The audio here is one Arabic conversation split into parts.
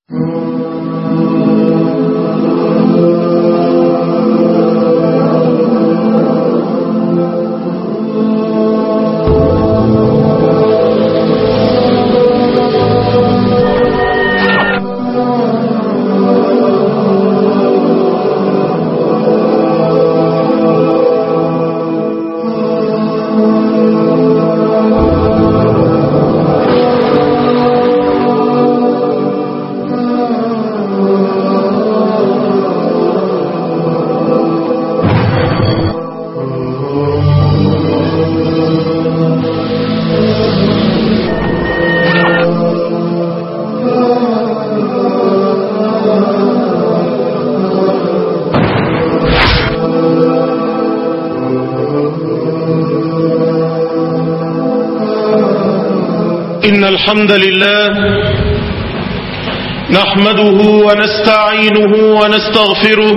إن الحمد لله نحمده ونستعينه ونستغفره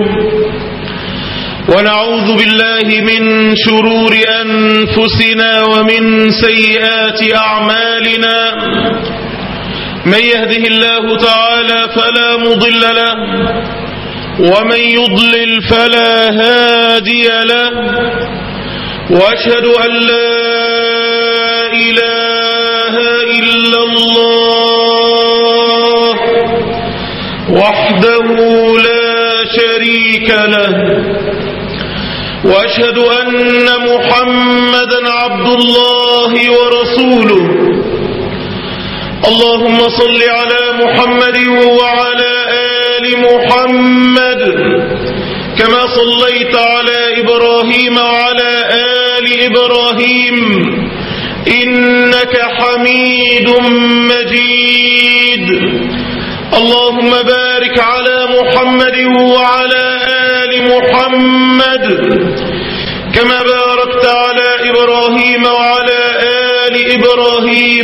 ونعوذ بالله من شرور أنفسنا ومن سيئات أعمالنا. من يهده الله تعالى فلا مضل له ومن يضلل فلا هادي له، وأشهد أن لا إله إلا الله وحده لا شريك له، وأشهد أن محمدا عبد الله ورسوله. اللهم صل على محمد وعلى آل محمد كما صليت على إبراهيم وعلى آل إبراهيم إنك حميد مجيد. اللهم بارك على محمد وعلى آل محمد كما باركت على إبراهيم وعلى آل إبراهيم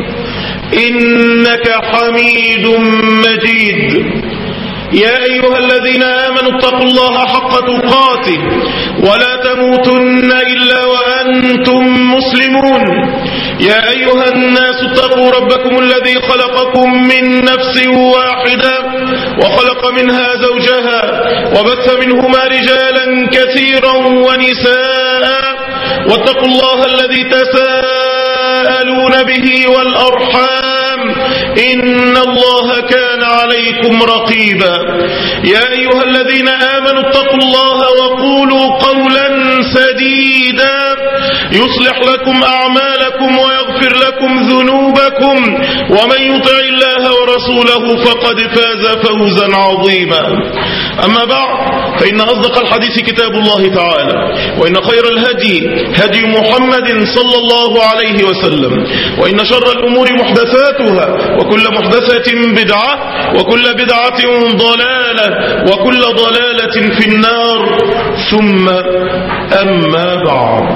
إنك حميد مجيد. يا أيها الذين آمنوا اتقوا الله حق تقاته ولا تموتن إلا وأنتم مسلمون. يا أيها الناس اتقوا ربكم الذي خلقكم من نفس واحدة وخلق منها زوجها وبث منهما رجالا كثيرا ونساء، واتقوا الله الذي تساءلون به والأرحام إن الله كان عليكم رقيبا. يا أيها الذين آمنوا اتقوا الله وقولوا قولا سديدا يصلح لكم أعمالكم ويغفر لكم ذنوبكم، ومن يطع الله ورسوله فقد فاز فوزا عظيما. أما بعد، فإن أصدق الحديث كتاب الله تعالى، وإن خير الهدي هدي محمد صلى الله عليه وسلم، وإن شر الأمور محدثاتها، وكل محدثة بدعة، وكل بدعة ضلالة، وكل ضلالة في النار. ثم أما بعد،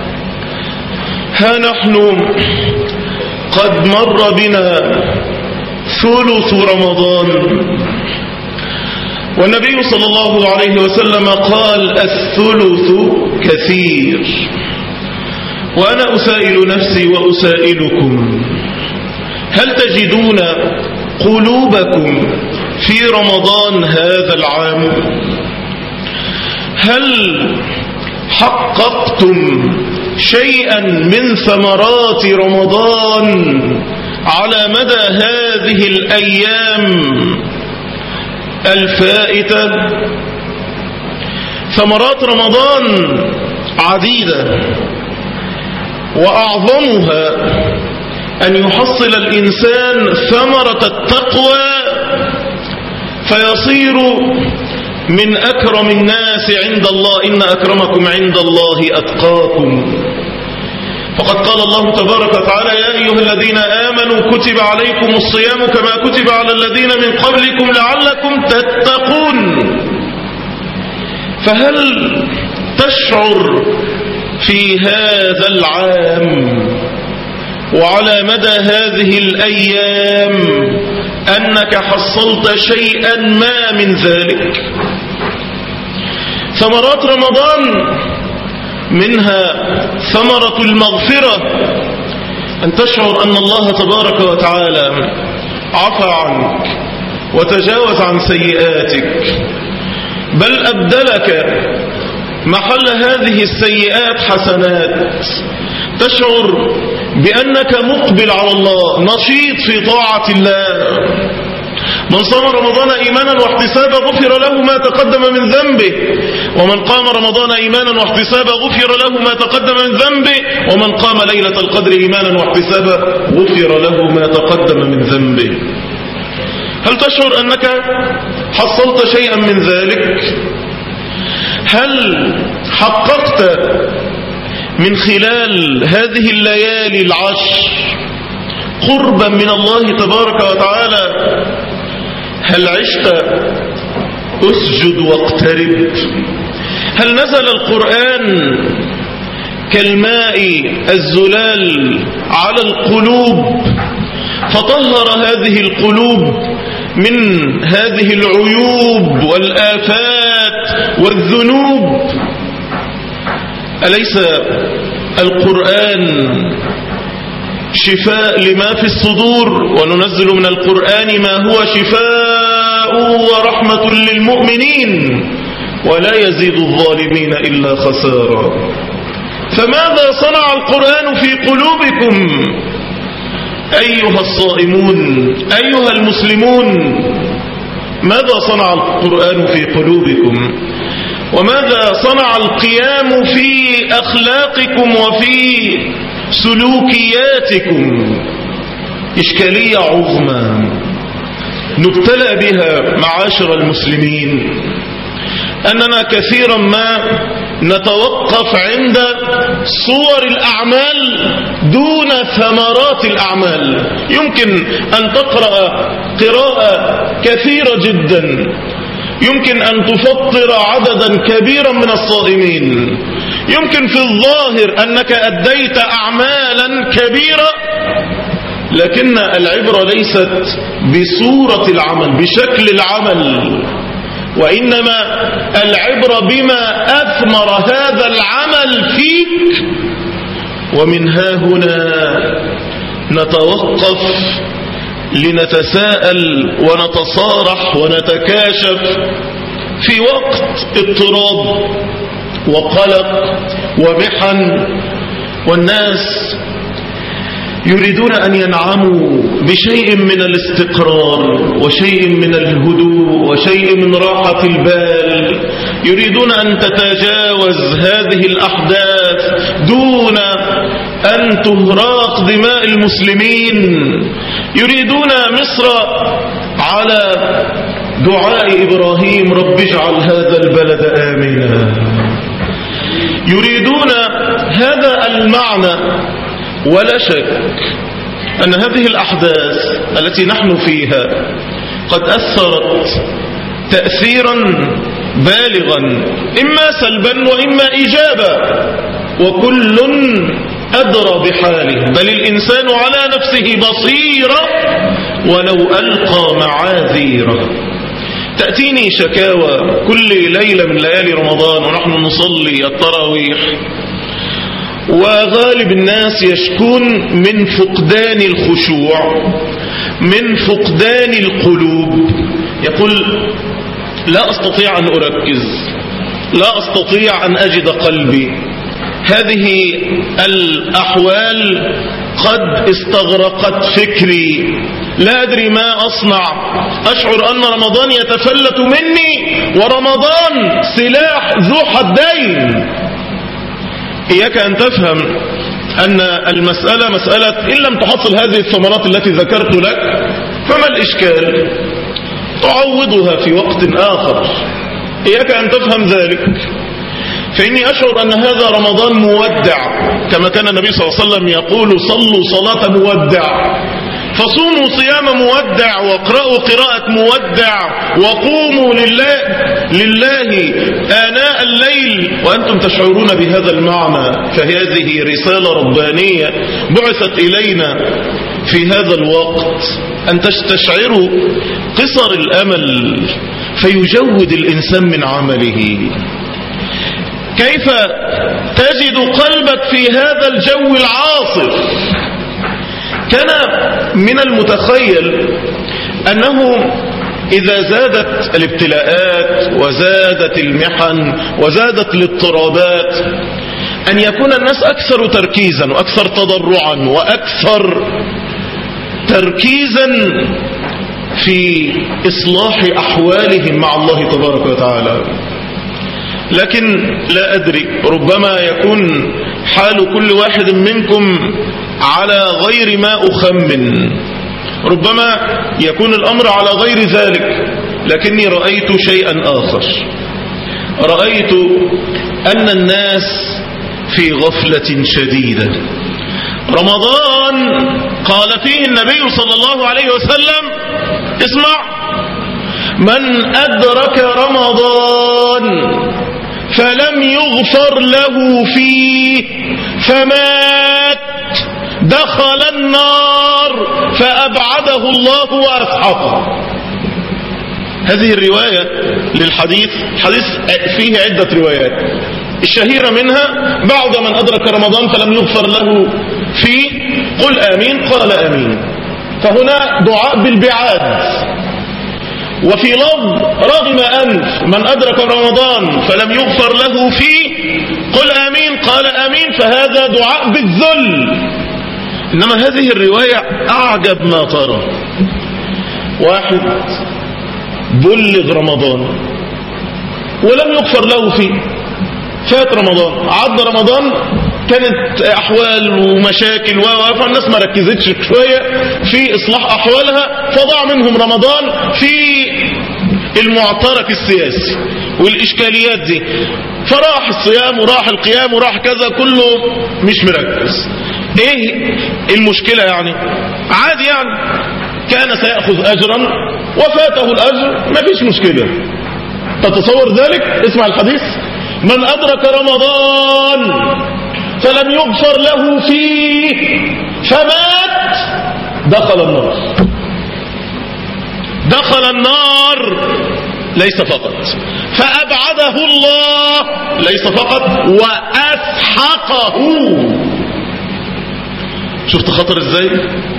ها نحن قد مر بنا ثلث رمضان، والنبي صلى الله عليه وسلم قال الثلث كثير. وأنا أسائل نفسي وأسائلكم، هل تجدون قلوبكم في رمضان هذا العام؟ هل حققتم شيئا من ثمرات رمضان على مدى هذه الأيام الفائتة؟ ثمرات رمضان عديدة، وأعظمها أن يحصل الإنسان ثمرة التقوى فيصير من أكرم الناس عند الله. إن أكرمكم عند الله أتقاكم. فقد قال الله تبارك وتعالى: يا أيها الذين آمنوا كتب عليكم الصيام كما كتب على الذين من قبلكم لعلكم تتقون. فهل تشعر في هذا العام وعلى مدى هذه الأيام أنك حصلت شيئا ما من ذلك؟ ثمرات رمضان منها ثمرة المغفرة، أن تشعر أن الله تبارك وتعالى عفى عنك وتجاوز عن سيئاتك، بل أبدلك محل هذه السيئات حسنات. تشعر بأنك مقبل على الله، نشيط في طاعة الله. من صام رمضان إيمانا واحتسابا غفر له ما تقدم من ذنبه، ومن قام رمضان إيمانا واحتسابا غفر له ما تقدم من ذنبه، ومن قام ليلة القدر إيمانا واحتسابا غفر له ما تقدم من ذنبه. هل تشعر أنك حصلت شيئا من ذلك؟ هل حققت من خلال هذه الليالي العشر قربا من الله تبارك وتعالى؟ هل عشت اسجد واقترب؟ هل نزل القرآن كالماء الزلال على القلوب فطهر هذه القلوب من هذه العيوب والآفات والذنوب؟ أليس القرآن شفاء لما في الصدور؟ وننزل من القرآن ما هو شفاء ورحمة للمؤمنين ولا يزيد الظالمين إلا خسارا. فماذا صنع القرآن في قلوبكم أيها الصائمون، أيها المسلمون؟ ماذا صنع القرآن في قلوبكم؟ وماذا صنع القيام في أخلاقكم وفي سلوكياتكم؟ إشكالية عظمى نبتلى بها معاشر المسلمين، أننا كثيرا ما نتوقف عند صور الأعمال دون ثمرات الأعمال. يمكن أن تقرأ قراءة كثيرة جدا، يمكن أن تفطر عددا كبيرا من الصائمين، يمكن في الظاهر أنك أديت أعمالا كبيرة، لكن العبرة ليست بصورة العمل، بشكل العمل، وإنما العبرة بما أثمر هذا العمل فيك. ومن ها هنا نتوقف لنتساءل ونتصارح ونتكاشف في وقت اضطراب وقلق ومحن، والناس يريدون أن ينعموا بشيء من الاستقرار وشيء من الهدوء وشيء من راحة البال، يريدون أن تتجاوز هذه الأحداث دون أن تهراق دماء المسلمين، يريدون مصر على دعاء إبراهيم رب اجعل هذا البلد آمنا، يريدون هذا المعنى. ولا شك أن هذه الأحداث التي نحن فيها قد أثرت تأثيرا بالغا، إما سلبا وإما إيجابا، وكل أدرى بحاله، بل الإنسان على نفسه بصيرة ولو ألقى معاذيره. تأتيني شكاوى كل ليلة من ليالي رمضان ونحن نصلي التراويح، وغالب الناس يشكون من فقدان الخشوع، من فقدان القلوب. يقول لا أستطيع أن أركز، لا أستطيع أن أجد قلبي، هذه الأحوال قد استغرقت فكري، لا أدري ما أصنع، أشعر أن رمضان يتفلت مني، ورمضان سلاح ذو حدين. إياك أن تفهم أن المسألة مسألة إن لم تحصل هذه الثمرات التي ذكرت لك فما الإشكال، تعوضها في وقت آخر. إياك أن تفهم ذلك، فإني أشعر أن هذا رمضان مودع، كما كان النبي صلى الله عليه وسلم يقول صلوا صلاة مودع، فصوموا صيام مودع، واقرأوا قراءة مودع، وقوموا لله آناء الليل وأنتم تشعرون بهذا المعنى. فهذه رسالة ربانية بعثت إلينا في هذا الوقت، أن تستشعروا قصر الأمل فيجود الإنسان من عمله. كيف تجد قلبك في هذا الجو العاصف؟ كان من المتخيل أنه إذا زادت الابتلاءات وزادت المحن وزادت الاضطرابات أن يكون الناس أكثر تركيزا وأكثر تضرعا وأكثر تركيزا في إصلاح أحوالهم مع الله تبارك وتعالى. لكن لا أدري، ربما يكون حال كل واحد منكم على غير ما أخمن، ربما يكون الأمر على غير ذلك، لكني رأيت شيئا آخر. رأيت أن الناس في غفلة شديدة. رمضان قال فيه النبي صلى الله عليه وسلم، اسمع: من أدرك رمضان فلم يغفر له فيه فمات دخل النار فأبعده الله وأسحقه. هذه الرواية للحديث، الحديث فيه عدة روايات، الشهيرة منها: بعد من أدرك رمضان فلم يغفر له فيه قل آمين، قال آمين. فهنا دعاء بالبعاد. وفي لفظ: رغم أنف من أدرك رمضان فلم يغفر له فيه قل آمين، قال آمين، فهذا دعاء بالذل. إنما هذه الرواية أعجب ما ترى. واحد بلغ رمضان ولم يغفر له فيه، فات رمضان، عدى رمضان، كانت أحوال ومشاكل فالناس ما ركزتش شوية في إصلاح أحوالها، فضاع منهم رمضان في المعترك السياسي والإشكاليات دي، فراح الصيام وراح القيام وراح كذا، كله مش مركز. ايه المشكلة يعني؟ عادي يعني، كان سيأخذ أجرا وفاته الأجر، ما فيش مشكلة. تتصور ذلك؟ اسمع الحديث: من أدرك رمضان فلم يغفر له فيه فمات دخل النار. دخل النار ليس فقط، فأبعده الله ليس فقط، وأسحقه. شفت خطر ازاي؟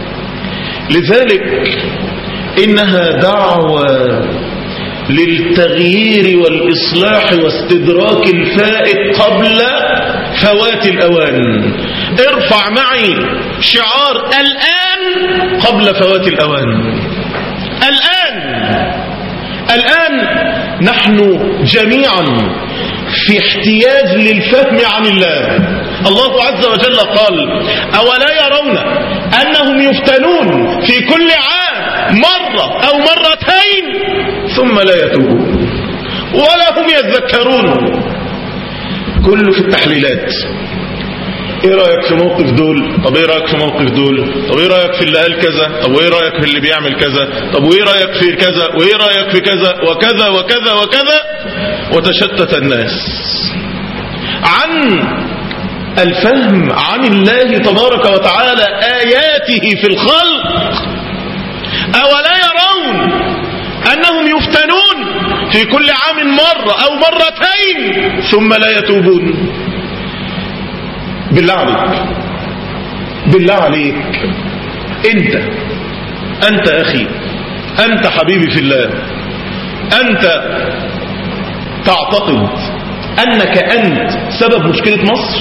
لذلك إنها دعوة للتغيير والإصلاح واستدراك الفائت قبل فوات الأوان. ارفع معي شعار الآن قبل فوات الأوان. الآن نحن جميعا في احتياج للفهم عن الله. الله عز وجل قال: أولا يرون أنهم يفتنون في كل عام مرة أو مرتين ثم لا يتوبون ولا هم يذكرون. كله في التحليلات. ايه رأيك في موقف دول؟ طب ايه رأيك في موقف دول؟ طب ايه رأيك في اللي قال كذا؟ طب وايه رأيك في اللي بيعمل كذا؟ طب وايه رأيك في كذا؟ وايه رأيك في كذا وكذا وكذا وكذا؟ وتشتت الناس عن الفهم عن الله تبارك وتعالى، آياته في الخلق. أولا يرون أنهم يفتنون في كل عام مرة أو مرتين ثم لا يتوبون؟ بالله عليك، بالله عليك، أنت أخي، أنت حبيبي في الله، أنت تعتقد أنك أنت سبب مشكلة مصر؟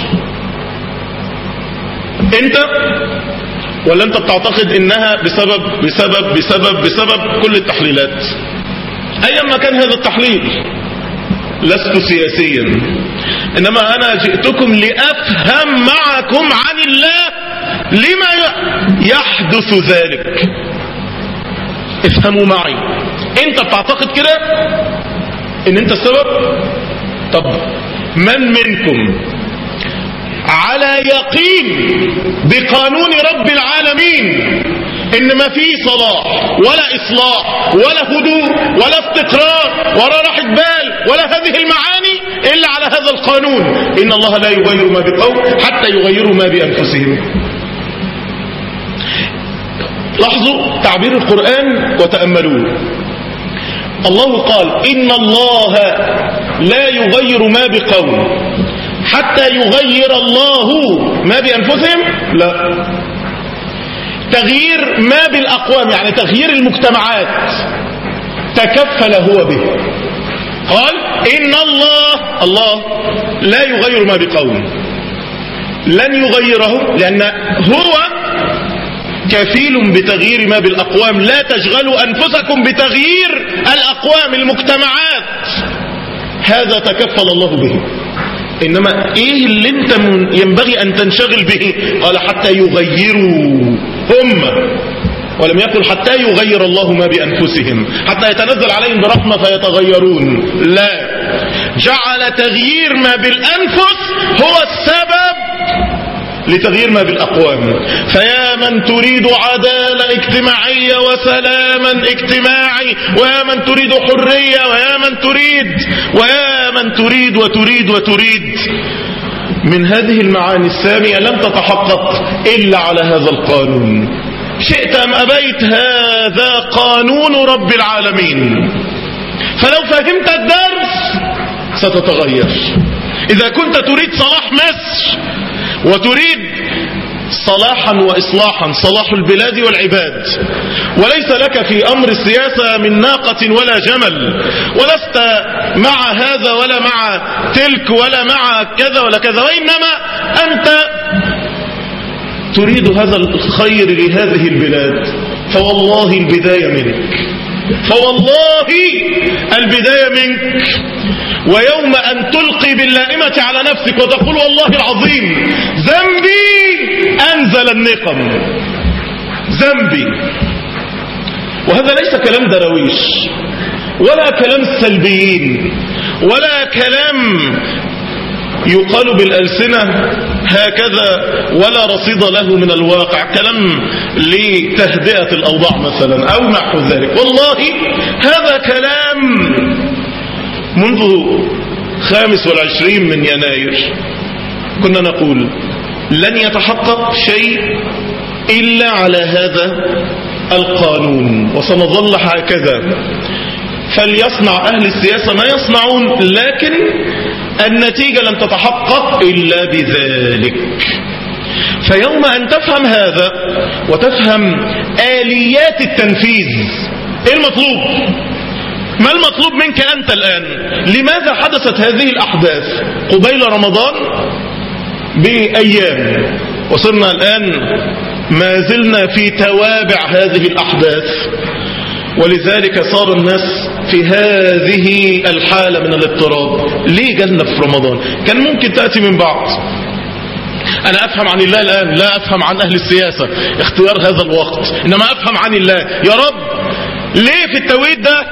أنت؟ ولا أنت بتعتقد إنها بسبب كل التحليلات؟ أيا ما كان هذا التحليل، لست سياسيا، إنما أنا جئتكم لأفهم معكم عن الله لما يحدث ذلك. افهموا معي. أنت بتعتقد كده إن أنت السبب؟ طب من منكم على يقين بقانون رب العالمين إن ما في صلاح ولا إصلاح ولا هدوء ولا استقرار ولا راحة بال ولا هذه المعاني إلا على هذا القانون: إن الله لا يغير ما بقوم حتى يغيروا ما بأنفسهم. لاحظوا تعبير القرآن وتأملوه. الله قال: إن الله لا يغير ما بقوم حتى يغير الله ما بأنفسهم. لا، تغيير ما بالأقوام يعني تغيير المجتمعات، تكفل هو به. قال إن الله لا يغير ما بقوم، لن يغيره، لأن هو كفيل بتغيير ما بالأقوام. لا تشغلوا أنفسكم بتغيير الأقوام المجتمعات، هذا تكفل الله به. إنما إيه اللي أنت ينبغي أن تنشغل به؟ قال حتى يغيروا هم، ولم يقل حتى يغير الله ما بأنفسهم، حتى يتنزل عليهم برحمة فيتغيرون. لا، جعل تغيير ما بالأنفس هو السبب لتغيير ما بالأقوام. فيا من تريد عدالة اجتماعية وسلاما اجتماعي، ويا من تريد حرية، ويا من تريد وتريد من هذه المعاني السامية لم تتحقق إلا على هذا القانون. شئت أم أبيت هذا قانون رب العالمين. فلو فهمت الدرس ستتغير. إذا كنت تريد صلاح مصر وتريد صلاحا وإصلاحا، صلاح البلاد والعباد، وليس لك في أمر السياسة من ناقة ولا جمل، ولست مع هذا ولا مع تلك ولا مع كذا ولا كذا، وإنما أنت تريد هذا الخير لهذه البلاد، فوالله البداية منك، فوالله البداية منك. ويوم أن تلقي باللائمة على نفسك وتقول والله العظيم ذنبي أنزل النقم، ذنبي. وهذا ليس كلام درويش ولا كلام السلبيين ولا كلام يقال بالألسنة هكذا ولا رصيد له من الواقع، كلام لتهدئة الأوضاع مثلا أو نحو ذلك. والله هذا كلام منذ 25 من يناير كنا نقول لن يتحقق شيء إلا على هذا القانون، وسنظل هكذا. فليصنع أهل السياسة ما يصنعون، لكن النتيجة لن تتحقق إلا بذلك. فيوم أن تفهم هذا وتفهم آليات التنفيذ، إيه المطلوب؟ ما المطلوب منك أنت الآن؟ لماذا حدثت هذه الأحداث قبيل رمضان بأيام، وصرنا الآن ما زلنا في توابع هذه الأحداث؟ ولذلك صار الناس في هذه الحالة من الاضطراب. ليه جالنا في رمضان؟ كان ممكن تأتي من بعض. أنا أفهم عن الله الآن، لا أفهم عن أهل السياسة اختيار هذا الوقت، إنما أفهم عن الله. يا رب ليه في التوقيت ده؟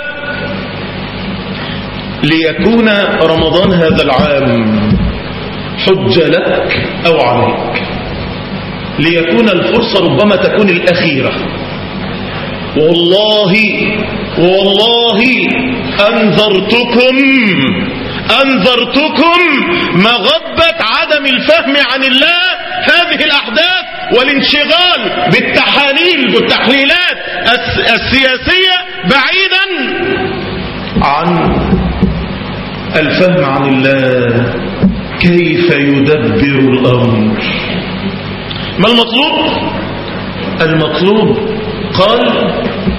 ليكون رمضان هذا العام حجة لك أو عليك، ليكون الفرصة ربما تكون الأخيرة. والله أنذرتكم مغبة عدم الفهم عن الله هذه الأحداث والانشغال بالتحاليل والتحليلات السياسية بعيدا عن الفهم عن الله كيف يدبر الأمر. ما المطلوب؟ قال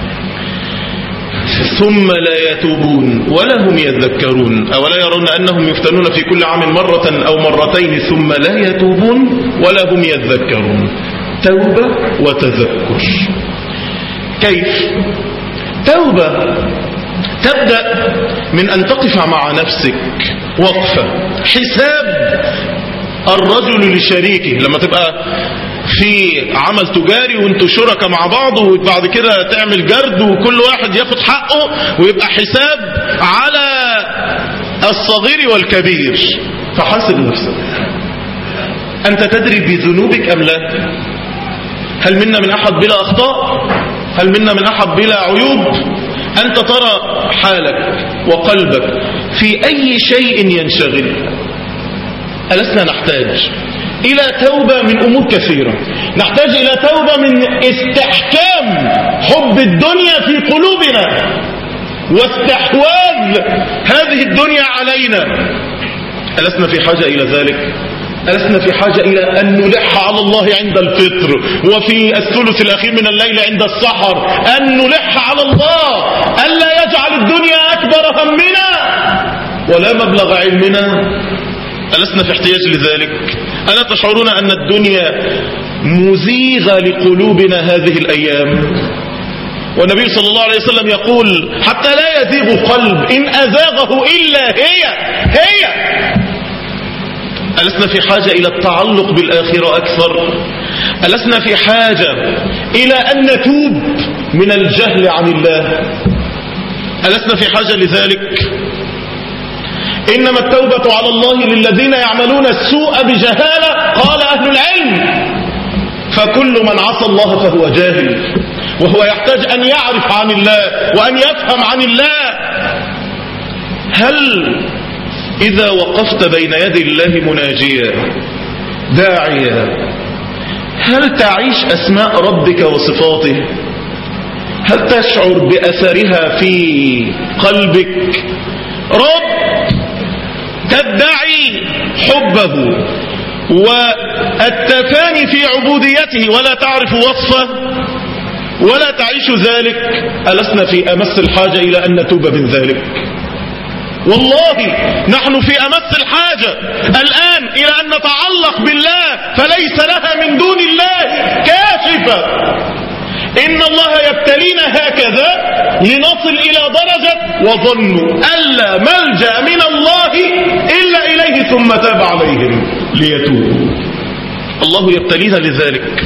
ثم لا يتوبون ولا هم يذكرون، أولا يرون أنهم يفتنون في كل عام مرة أو مرتين ثم لا يتوبون ولا هم يذكرون. توبة وتذكر. كيف؟ توبة تبدأ من أن تقف مع نفسك وقفة حساب الرجل لشريكه. لما تبقى في عمل تجاري وانتوا شركاء مع بعض، وبعد كده تعمل جرد وكل واحد ياخد حقه، ويبقى حساب على الصغير والكبير. فحاسب نفسك، أنت تدري بذنوبك أم لا؟ هل منا من أحد بلا أخطاء؟ هل منا من أحد بلا عيوب؟ أنت ترى حالك وقلبك في أي شيء ينشغل. ألسنا نحتاج إلى توبة من أمور كثيرة؟ نحتاج إلى توبة من استحكام حب الدنيا في قلوبنا واستحواذ هذه الدنيا علينا. ألسنا في حاجة إلى ذلك؟ ألسنا في حاجة إلى أن نلح على الله عند الفطر، وفي الثلث الأخير من الليل عند السحر أن نلح على الله ألا يجعل ولا مبلغ علمنا، ألسنا في احتياج لذلك؟ ألا تشعرون أن الدنيا مزيغة لقلوبنا هذه الأيام؟ والنبي صلى الله عليه وسلم يقول حتى لا يزيغ قلب إن أزاغه إلا هي. ألسنا في حاجة إلى التعلق بالآخرة أكثر؟ ألسنا في حاجة إلى أن نتوب من الجهل عن الله؟ ألسنا في حاجة لذلك؟ إنما التوبة على الله للذين يعملون السوء بجهالة، قال أهل العلم، فكل من عصى الله فهو جاهل، وهو يحتاج أن يعرف عن الله وأن يفهم عن الله. هل إذا وقفت بين يدي الله مناجيا داعيا، هل تعيش أسماء ربك وصفاته؟ هل تشعر بأثرها في قلبك؟ رب تدعي حبه والتفاني في عبوديته ولا تعرف وصفه ولا تعيش ذلك، ألسنا في أمس الحاجة إلى أن نتوب من ذلك؟ والله نحن في أمس الحاجة الآن إلى أن نتعلق بالله، فليس لها من دون الله كاشفة. إن الله يبتلينا هكذا لنصل إلى درجة وظنوا ألا ملجأ من الله إلا إليه ثم تاب عليهم ليتوبوا. الله يبتلينا لذلك،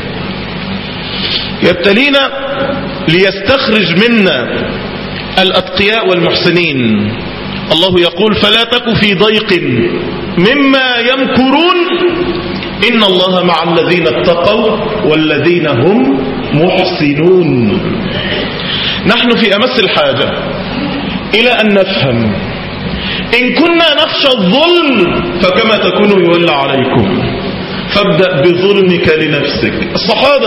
يبتلينا ليستخرج منا الأتقياء والمحسنين. الله يقول فلا تك في ضيق مما يمكرون إن الله مع الذين اتقوا والذين هم محسنون. نحن في أمس الحاجة إلى أن نفهم إن كنا نخشى الظلم فكما تكون يولى عليكم، فابدأ بظلمك لنفسك. الصحابة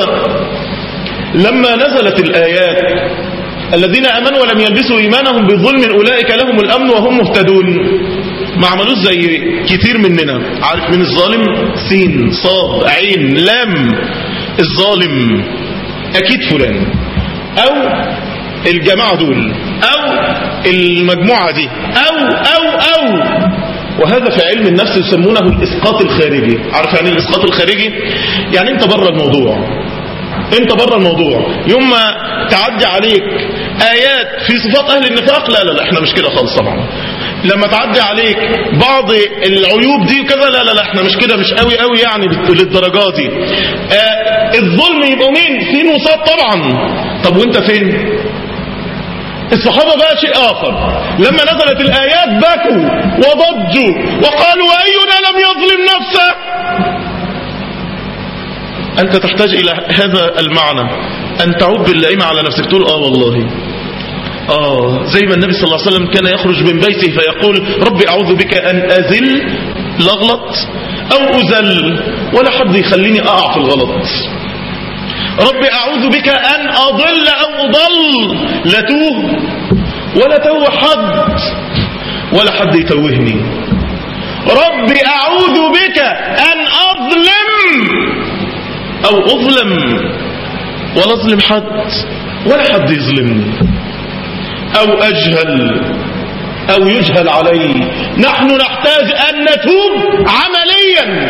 لما نزلت الآيات الذين آمنوا ولم يلبسوا إيمانهم بظلم أولئك لهم الأمن وهم مهتدون، ما عملوش زي كتير مننا. عارف من الظالم؟ سين صاد عين لام. الظالم أكيد فلان أو الجماعة دول أو المجموعة دي أو وهذا في علم النفس يسمونه الإسقاط الخارجي. عارف يعني الإسقاط الخارجي؟ يعني أنت بره الموضوع، انت بره الموضوع. يوم ما تعدي عليك آيات في صفات أهل النفاق، لا احنا مش كده خالص طبعا. لما تعدي عليك بعض العيوب دي وكذا، لا احنا مش كده، مش قوي يعني للدرجات دي. الظلم يبقى مين؟ سين وصاد طبعا. طب وانت فين؟ الصحابة بقى شيء آخر، لما نزلت الآيات بكوا وضجوا وقالوا أينا لم يظلم نفسه. أنت تحتاج إلى هذا المعنى، أن تعود باللئيم على نفسك، تقول والله زي ما النبي صلى الله عليه وسلم كان يخرج من بيته فيقول ربي أعوذ بك أن أذل لغلط أو أذل، ولا حد يخليني أقع في الغلط. ربي أعوذ بك أن أضل أو أضل، لا توه ولا توه حد ولا حد يتوهني. ربي أعوذ بك أن أظلم أو أظلم ولا أظلم حد ولا حد يظلمني، أو أجهل أو يجهل علي. نحن نحتاج أن نتوب عمليا،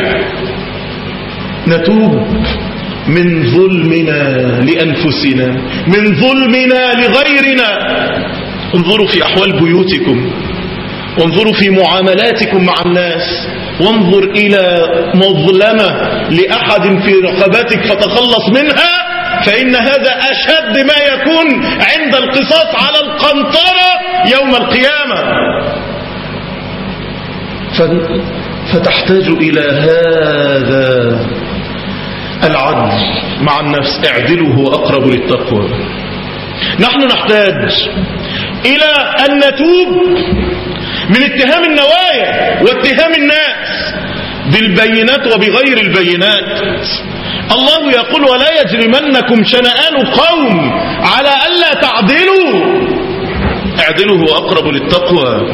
نتوب من ظلمنا لأنفسنا، من ظلمنا لغيرنا. انظروا في أحوال بيوتكم، وانظروا في معاملاتكم مع الناس، وانظر إلى مظلمة لأحد في رقبتك فتخلص منها، فإن هذا أشد ما يكون عند القصاص على القنطرة يوم القيامة. فتحتاج إلى هذا العدل مع النفس، اعدلوا هو أقرب للتقوى. نحن نحتاج إلى أن نتوب من اتهام النوايا واتهام الناس بالبينات وبغير البينات. الله يقول ولا يجرمنكم شنآن قوم على ألا تعدلوا، اعدلوا هو أقرب للتقوى.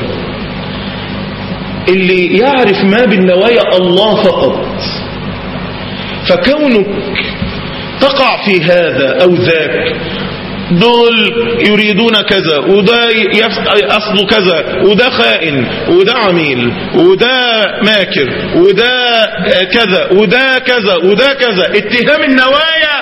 اللي يعرف ما بالنوايا الله فقط، فكونك تقع في هذا أو ذاك دول يريدون كذا، وده أصله كذا، وده خائن، وده عميل، وده ماكر، وده كذا، وده كذا، وده كذا، اتهام النوايا.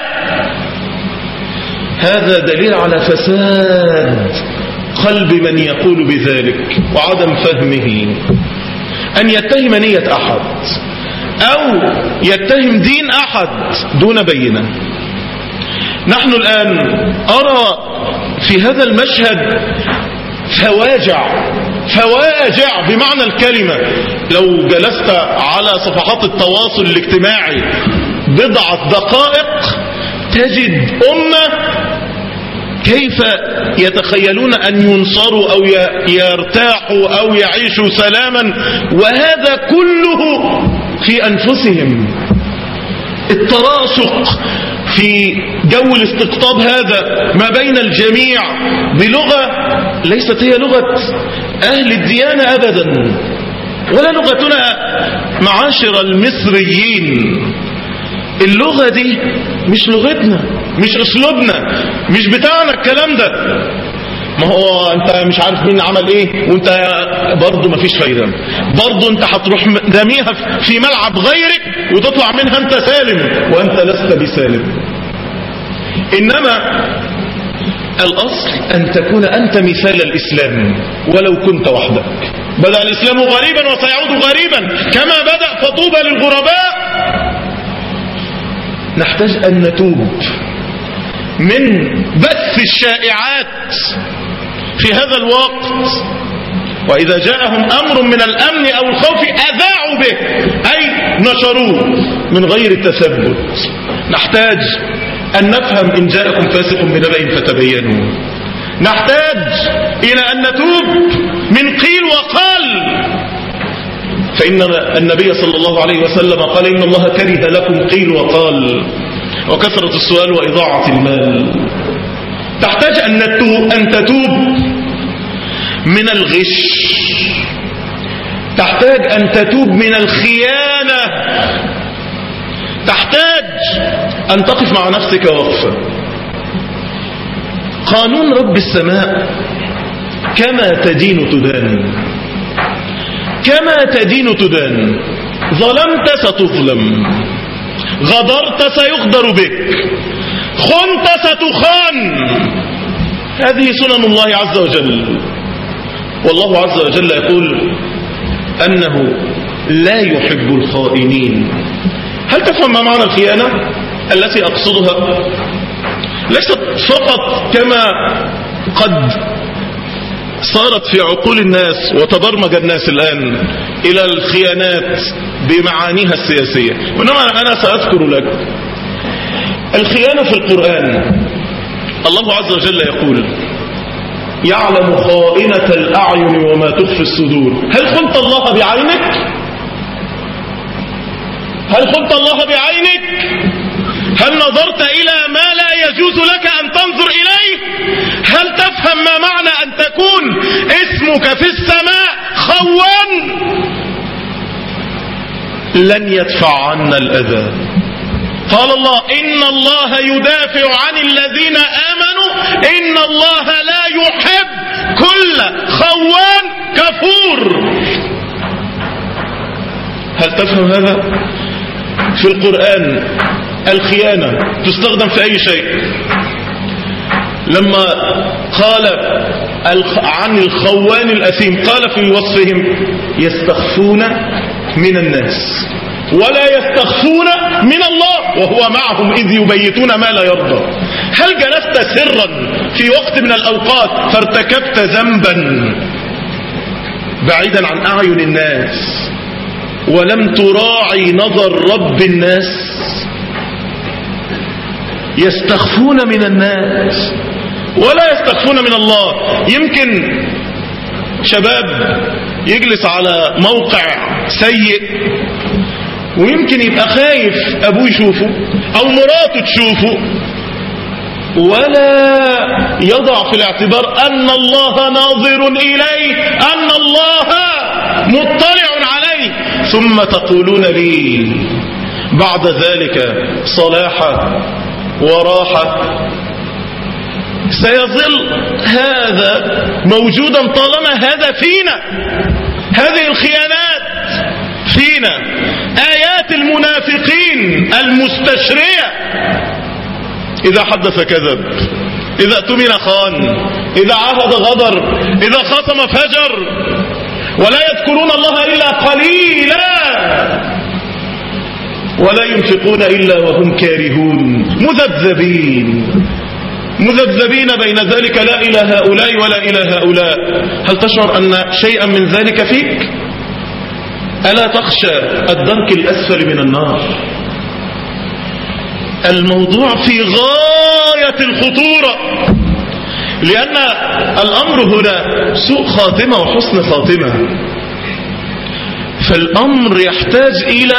هذا دليل على فساد قلب من يقول بذلك وعدم فهمه. أن يتهم نية أحد أو يتهم دين أحد دون بينة. نحن الآن أرى في هذا المشهد فواجع بمعنى الكلمة. لو جلست على صفحات التواصل الاجتماعي بضعة دقائق تجد أمة كيف يتخيلون أن ينصروا أو يرتاحوا أو يعيشوا سلاما، وهذا كله في أنفسهم. التراشق في جو الاستقطاب هذا ما بين الجميع بلغة ليست هي لغة أهل الديانة أبدا، ولا لغتنا معاشر المصريين. اللغة دي مش لغتنا، مش أسلوبنا، مش بتاعنا الكلام ده. ما هو انت مش عارف مين عمل ايه، وانت برضه مفيش فايدة، برضه انت هتروح رميها في ملعب غيرك وتطلع منها انت سالم، وانت لست بسالم. انما الاصل ان تكون انت مثال الاسلام ولو كنت وحدك. بدأ الاسلام غريبا وسيعود غريبا كما بدأ، فطوبى للغرباء. نحتاج ان نتوب من بث الشائعات في هذا الوقت. وإذا جاءهم أمر من الأمن أو الخوف أذاعوا به، أي نشروه من غير التثبت. نحتاج أن نفهم إن جاءكم فاسق بنبأ فتبينوا. نحتاج إلى أن نتوب من قيل وقال، فإن النبي صلى الله عليه وسلم قال إن الله كره لكم قيل وقال وكثرة السؤال وإضاعة المال. تحتاج أن تتوب من الغش، تحتاج أن تتوب من الخيانة، تحتاج أن تقف مع نفسك وقفة. قانون رب السماء كما تدين تدان، كما تدين تدان. ظلمت ستظلم، غدرت سيغدر بك، خنت ستخان. هذه سنن الله عز وجل. والله عز وجل يقول أنه لا يحب الخائنين. هل تفهم ما معنى الخيانة التي أقصدها؟ ليست فقط كما قد صارت في عقول الناس وتبرمج الناس الآن إلى الخيانات بمعانيها السياسية، وإنما أنا سأذكر لك الخيانة في القرآن. الله عز وجل يقول يعلم خائنة الأعين وما تخفي الصدور. هل خنت الله بعينك؟ هل خنت الله بعينك؟ هل نظرت إلى ما لا يجوز لك أن تنظر إليه؟ هل تفهم ما معنى أن تكون اسمك في السماء خوان؟ لن يدفع عنا الأذى. قال الله إن الله يدافع عن الذين آمنوا إن الله لا يحب كل خوان كفور. هل تفهم هذا؟ في القرآن الخيانة تستخدم في أي شيء. لما قال عن الخوان الأثيم قال في وصفهم يستخفون من الناس ولا يستخفون من الله وهو معهم إذ يبيتون ما لا يرضى. هل جلست سرا في وقت من الأوقات فارتكبت ذنبا بعيدا عن أعين الناس ولم تراعي نظر رب الناس؟ يستخفون من الناس ولا يستخفون من الله. يمكن شباب يجلس على موقع سيء ويمكن يبقى خايف أبوه يشوفه أو مراته تشوفه، ولا يضع في الاعتبار أن الله ناظر إليه، أن الله مطلع عليه. ثم تقولون لي بعد ذلك صلاحة وراحة. سيظل هذا موجودا طالما هذا فينا، هذه الخيانات فينا، آيات المنافقين المستشرية، إذا حدث كذب، إذا اؤتمن خان، إذا عهد غدر، إذا خصم فجر، ولا يذكرون الله إلا قليلا، ولا ينفقون إلا وهم كارهون، مذبذبين بين ذلك، لا إلى هؤلاء ولا إلى هؤلاء. هل تشعر أن شيئا من ذلك فيك؟ ألا تخشى الدرك الأسفل من النار؟ الموضوع في غاية الخطورة، لأن الأمر هنا سوء خاتمة وحسن خاتمة، فالأمر يحتاج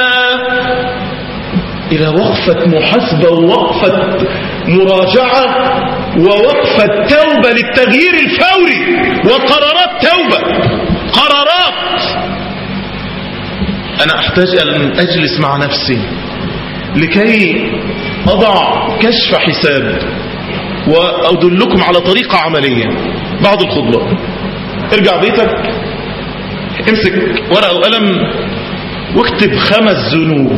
إلى وقفة محاسبة ووقفة مراجعة ووقفة توبة للتغيير الفوري وقرارات توبة، قرارات. أنا أحتاج أن أجلس مع نفسي لكي أضع كشف حساب وأدلكم على طريقة عملية. بعض الخطبات، ارجع بيتك، امسك ورقة وقلم واكتب 5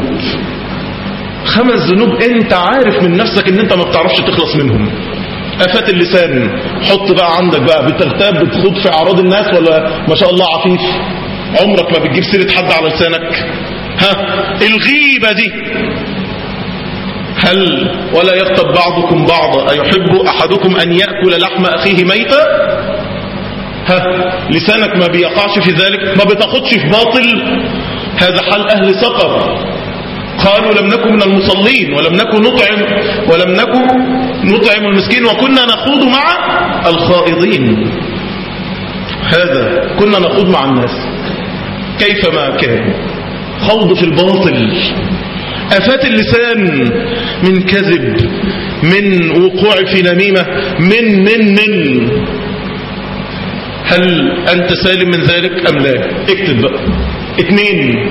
ذنوب انت عارف من نفسك ان انت ما بتعرفش تخلص منهم. آفات اللسان، حط بقى عندك بقى، بتغتاب، بتخوض في اعراض الناس، ولا ما شاء الله عفيف عمرك ما بتجيب سيرة حد على لسانك؟ الغيبة دي، هل ولا يغتب بعضكم بعضا أيحب أحدكم أن يأكل لحم أخيه ميتا؟ لسانك ما بيقعش في ذلك؟ ما بتاخدش في باطل؟ هذا حال أهل سقر. قالوا لم نكن من المصلين ولم نكن نطعم المسكين وكنا نخوض مع الخائضين. هذا كنا نخوض مع الناس كيفما كان، خوض في الباطل. آفات اللسان، من كذب، من وقوع في نميمة، من هل أنت سالم من ذلك أم لا؟ اكتب بقى. 2،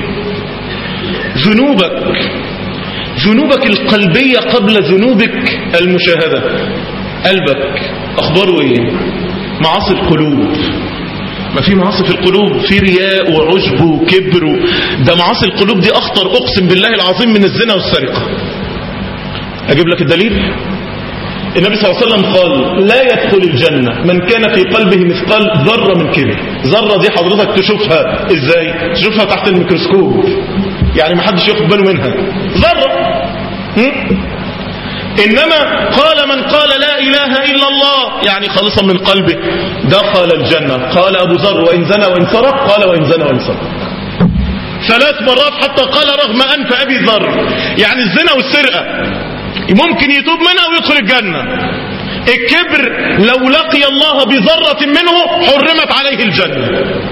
ذنوبك القلبية قبل ذنوبك المشاهدة. قلبك أخباره إيه؟ معاصي القلوب. ما في معاصي في القلوب، في رياء وعجب وكبر، ده معاصي القلوب دي أخطر أقسم بالله العظيم من الزنا والسرقة. أجيب لك الدليل. النبي صلى الله عليه وسلم قال لا يدخل الجنة من كان في قلبه مثقال ذرة من كبر. ذرة دي حضرتك تشوفها ازاي؟ تشوفها تحت الميكروسكوب، يعني ما حدش ياخد باله منها، ذرة. إنما قال من قال لا إله إلا الله يعني خالصا من قلبه دخل الجنة. قال أبو ذر وإن زنى وإن سرق، قال وإن زنى وإن سرق 3 مرات، حتى قال رغم أنف أبي ذر. يعني الزنا والسرقة ممكن يتوب منها ويدخل الجنة. الكبر لو لقي الله بذرة منه حرمت عليه الجنة.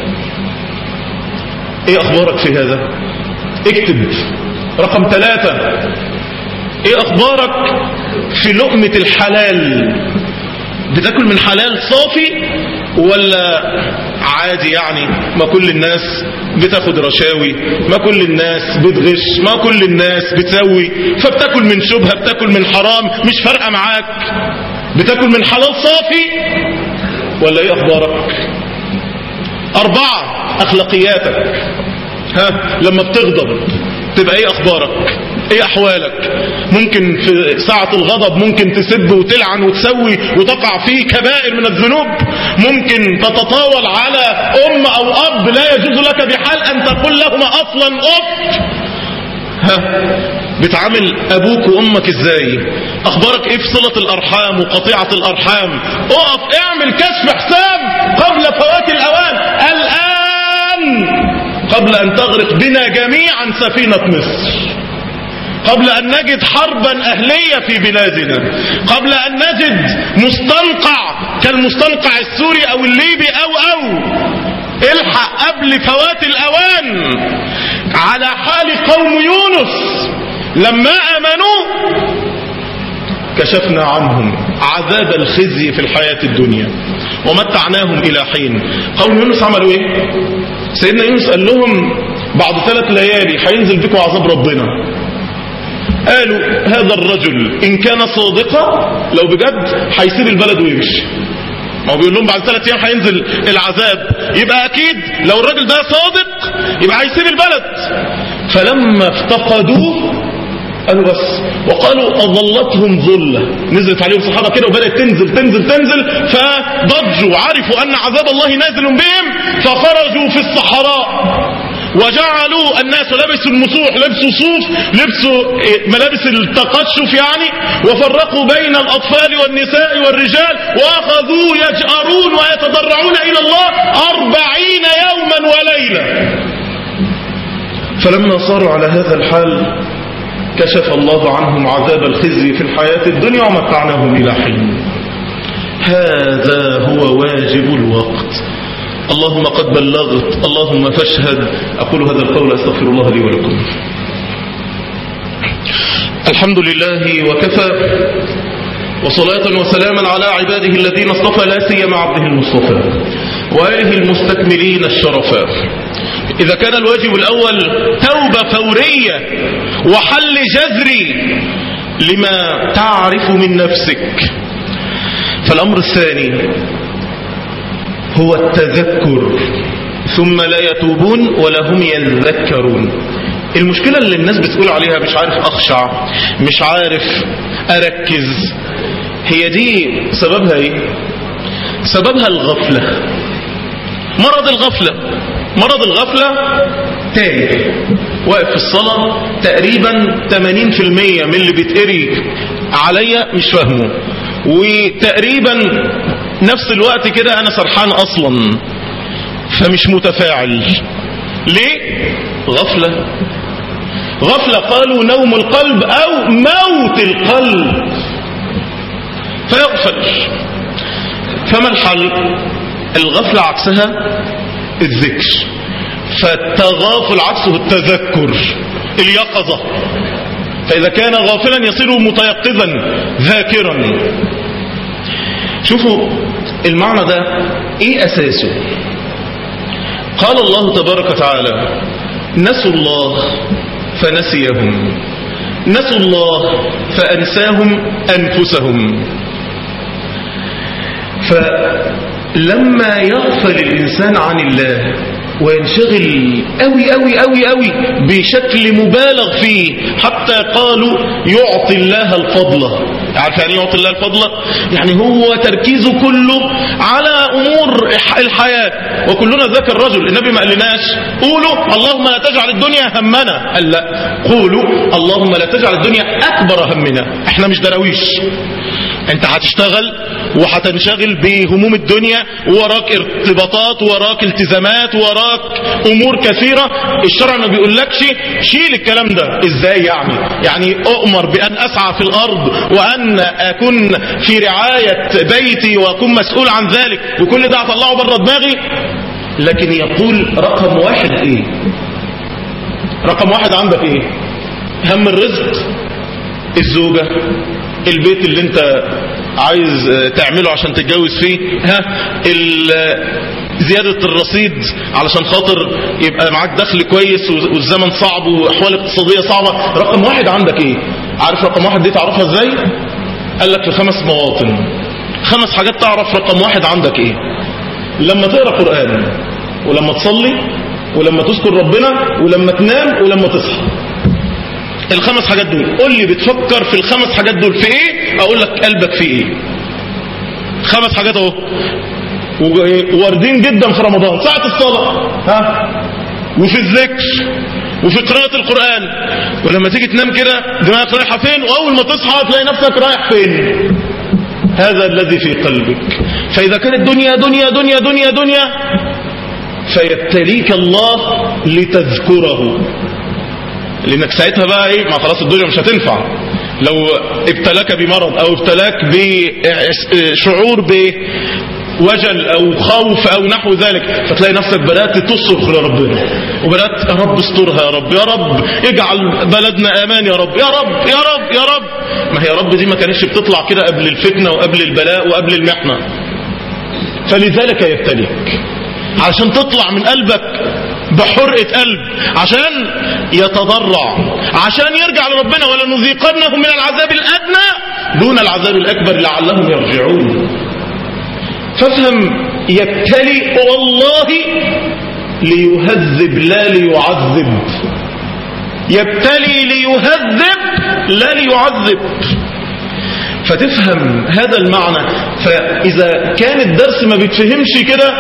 ايه اخبارك في هذا؟ اكتب. رقم 3، ايه اخبارك في لقمة الحلال؟ بتاكل من حلال صافي ولا عادي؟ يعني ما كل الناس بتاخد رشاوي، ما كل الناس بتغش، ما كل الناس بتسوي، فبتاكل من شبهة، بتاكل من حرام، مش فارقة معاك. بتاكل من حلال صافي ولا ايه اخبارك؟ 4، اخلاقياتك. لما بتغضب تبقى ايه اخبارك؟ ايه احوالك؟ ممكن في ساعة الغضب ممكن تسب وتلعن وتسوي وتقع فيه كبائر من الذنوب. ممكن تتطاول على ام او اب لا يجوز لك بحال ان تقول لهما اصلا اف. بتعامل ابوك وامك ازاي؟ اخبارك ايه في صلة الارحام وقطيعة الارحام؟ اقف اعمل كشف حساب قبل فوات الاوان، الان، قبل ان تغرق بنا جميعا سفينة مصر، قبل أن نجد حربا أهلية في بلادنا، قبل أن نجد مستنقع كالمستنقع السوري أو الليبي أو الحق قبل فوات الأوان. على حال قوم يونس لما آمنوا كشفنا عنهم عذاب الخزي في الحياة الدنيا ومتعناهم إلى حين. قوم يونس عملوا إيه؟ سيدنا يونس قال لهم بعد 3 ليالي هينزل بكم عذاب ربنا. قالوا هذا الرجل إن كان صادقا لو بجد هيسيب البلد ويمشي، ما هو بيقول لهم بعد 3 أيام هينزل العذاب، يبقى أكيد لو الراجل ده صادق يبقى هيسيب البلد. فلما افتقدوه قالوا بس، وقالوا أظلتهم ظلة، نزلت عليهم صحابة كده وبدأت تنزل تنزل تنزل، فضجوا عرفوا أن عذاب الله نازل بهم، فخرجوا في الصحراء وجعلوا الناس لبسوا المسوح، لبسوا صوف، لبسوا ملابس التقشف يعني، وفرقوا بين الأطفال والنساء والرجال، وأخذوا يجأرون ويتضرعون إلى الله 40 يوما وليلة. فلما صاروا على هذا الحال كشف الله عنهم عذاب الخزي في الحياة الدنيا ومتعناهم إلى حين. هذا هو واجب الوقت. اللهم قد بلغت، اللهم فاشهد. أقول هذا القول أستغفر الله لي ولكم. الحمد لله وكفى، وصلاة وسلاما على عباده الذين اصطفى، لا سيما عبده المصطفى وآله المستكملين الشرفاء. إذا كان الواجب الأول توبة فورية وحل جذري لما تعرف من نفسك، فالأمر الثاني هو التذكر، ثم لا يتوبون ولا هم يذكرون. المشكلة اللي الناس بتقول عليها مش عارف أخشع، مش عارف أركز، هي دي سببها إيه؟ سببها الغفلة، مرض الغفلة. مرض الغفلة تايه، واقف في الصلاة تقريبا 80% من اللي بيتقري عليا مش فاهمه، وتقريبا نفس الوقت كده أنا سرحان أصلا، فمش متفاعل. ليه؟ غفلة. غفلة قالوا نوم القلب أو موت القلب، فيغفل. فما الحل؟ الغفلة عكسها الذكر، فالتغافل عكسه التذكر، اليقظة. فإذا كان غافلا يصير متيقظا ذاكرا. شوفوا المعنى ده ايه أساسه. قال الله تبارك وتعالى نسوا الله فنسيهم، نسوا الله فأنساهم أنفسهم. فلما يغفل الإنسان عن الله وينشغل قوي قوي قوي قوي بشكل مبالغ فيه، حتى قالوا يعطي الله الفضل. عارف يعني يعطي الله الفضل؟ يعني هو تركيزه كله على أمور الحياة. وكلنا ذاك الرجل، النبي ما قالناش قولوا اللهم لا تجعل الدنيا همنا، قال لا، قولوا اللهم لا تجعل الدنيا أكبر همنا. احنا مش دراويش، انت هتشتغل وهتنشغل بهموم الدنيا، وراك ارتباطات، وراك التزامات، وراك امور كثيرة. الشرع ما بيقولكش شيل الكلام ده. ازاي يعني؟ يعني اؤمر بان اسعى في الارض وان اكون في رعاية بيتي واكون مسؤول عن ذلك، وكل ده هطلعه بره دماغي. لكن يقول رقم واحد ايه؟ رقم واحد عندك ايه؟ هم الرزق، الزوجة، البيت اللي انت عايز تعمله عشان تتجوز فيه، زيادة الرصيد علشان خاطر يبقى معاك دخل كويس، والزمن صعب واحوال اقتصادية صعبة. رقم واحد عندك ايه؟ عارف رقم واحد دي تعرفها ازاي؟ قال لك في 5 مواطن، 5 حاجات تعرف رقم واحد عندك ايه. لما تقرأ قرآن، ولما تصلي، ولما تذكر ربنا، ولما تنام، ولما تصحى. ال5 حاجات دول، قول لي بتفكر في ال5 حاجات دول في ايه؟ اقول لك قلبك في ايه. 5 حاجات اهو واردين جدا في رمضان، ساعة الصلاة، وفي الذكر، وفي قراءة القرآن. ولما تيجي تنام كده دماغك رايحة فين، واول ما تصحى تلاقي نفسك رايح فين. هذا الذي في قلبك. فإذا كانت دنيا دنيا دنيا دنيا دنيا، فيبتليك الله لتذكره، لانك ساعتها بقى ايه، ما خلاص الدنيا مش هتنفع. لو ابتلاك بمرض او ابتلاك بشعور بوجل او خوف او نحو ذلك، فتلاقي نفسك بدأت تصرخ لربنا، وبدأت يا رب استرها، يا رب يا رب اجعل بلدنا امان، يا رب يا رب يا رب يا رب. ما هي يا رب دي ما كانتش بتطلع كده قبل الفتنة وقبل البلاء وقبل المحنة. فلذلك يبتليك علشان تطلع من قلبك بحرقة قلب عشان يتضرع، عشان يرجع لربنا. ولنذيقنهم من العذاب الأدنى دون العذاب الأكبر لعلهم يرجعون. فافهم، يبتلي والله ليهذب لا ليعذب، يبتلي ليهذب لا ليعذب. فتفهم هذا المعنى. فإذا كان الدرس ما بيتفهمش كده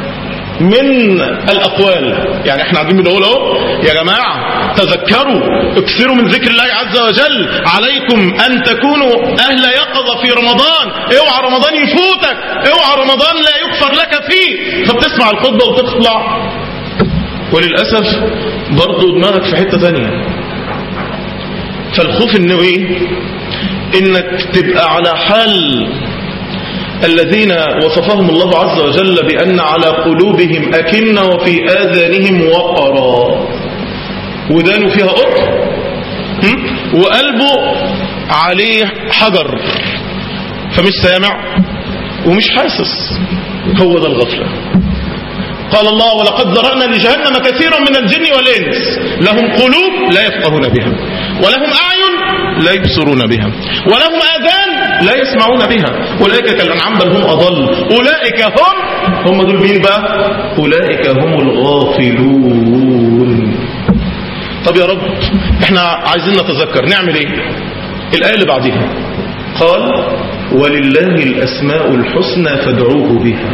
من الأقوال، يعني احنا قاعدين بنقول اهو يا جماعة تذكروا، اكثروا من ذكر الله عز وجل، عليكم أن تكونوا أهل يقظة في رمضان، اوعى رمضان يفوتك، اوعى رمضان لا يغفر لك فيه. فبتسمع الخطبة وتطلع، وللأسف برضو دماغك في حتة ثانية. فالخوف انه ايه؟ انك تبقى على حال الذين وصفهم الله عز وجل بأن على قلوبهم أكنة وفي آذانهم وقرا، ودانه فيها قطر وقلبه عليه حجر، فمش سامع ومش حاسس. هو ده الغفلة. قال الله: ولقد ذرأنا لجهنم كثيرا من الجن والإنس لهم قلوب لا يفقهون بها، ولهم أعين لا يبصرون بها، ولهم آذان لا يسمعون بها، أولئك كالأنعام بل هم أضل، أولئك هم دول مين بقى؟ أولئك هم الغافلون. طب يا رب احنا عايزين نتذكر نعمل ايه؟ الآية اللي بعدها قال: ولله الأسماء الحسنى فادعوه بها.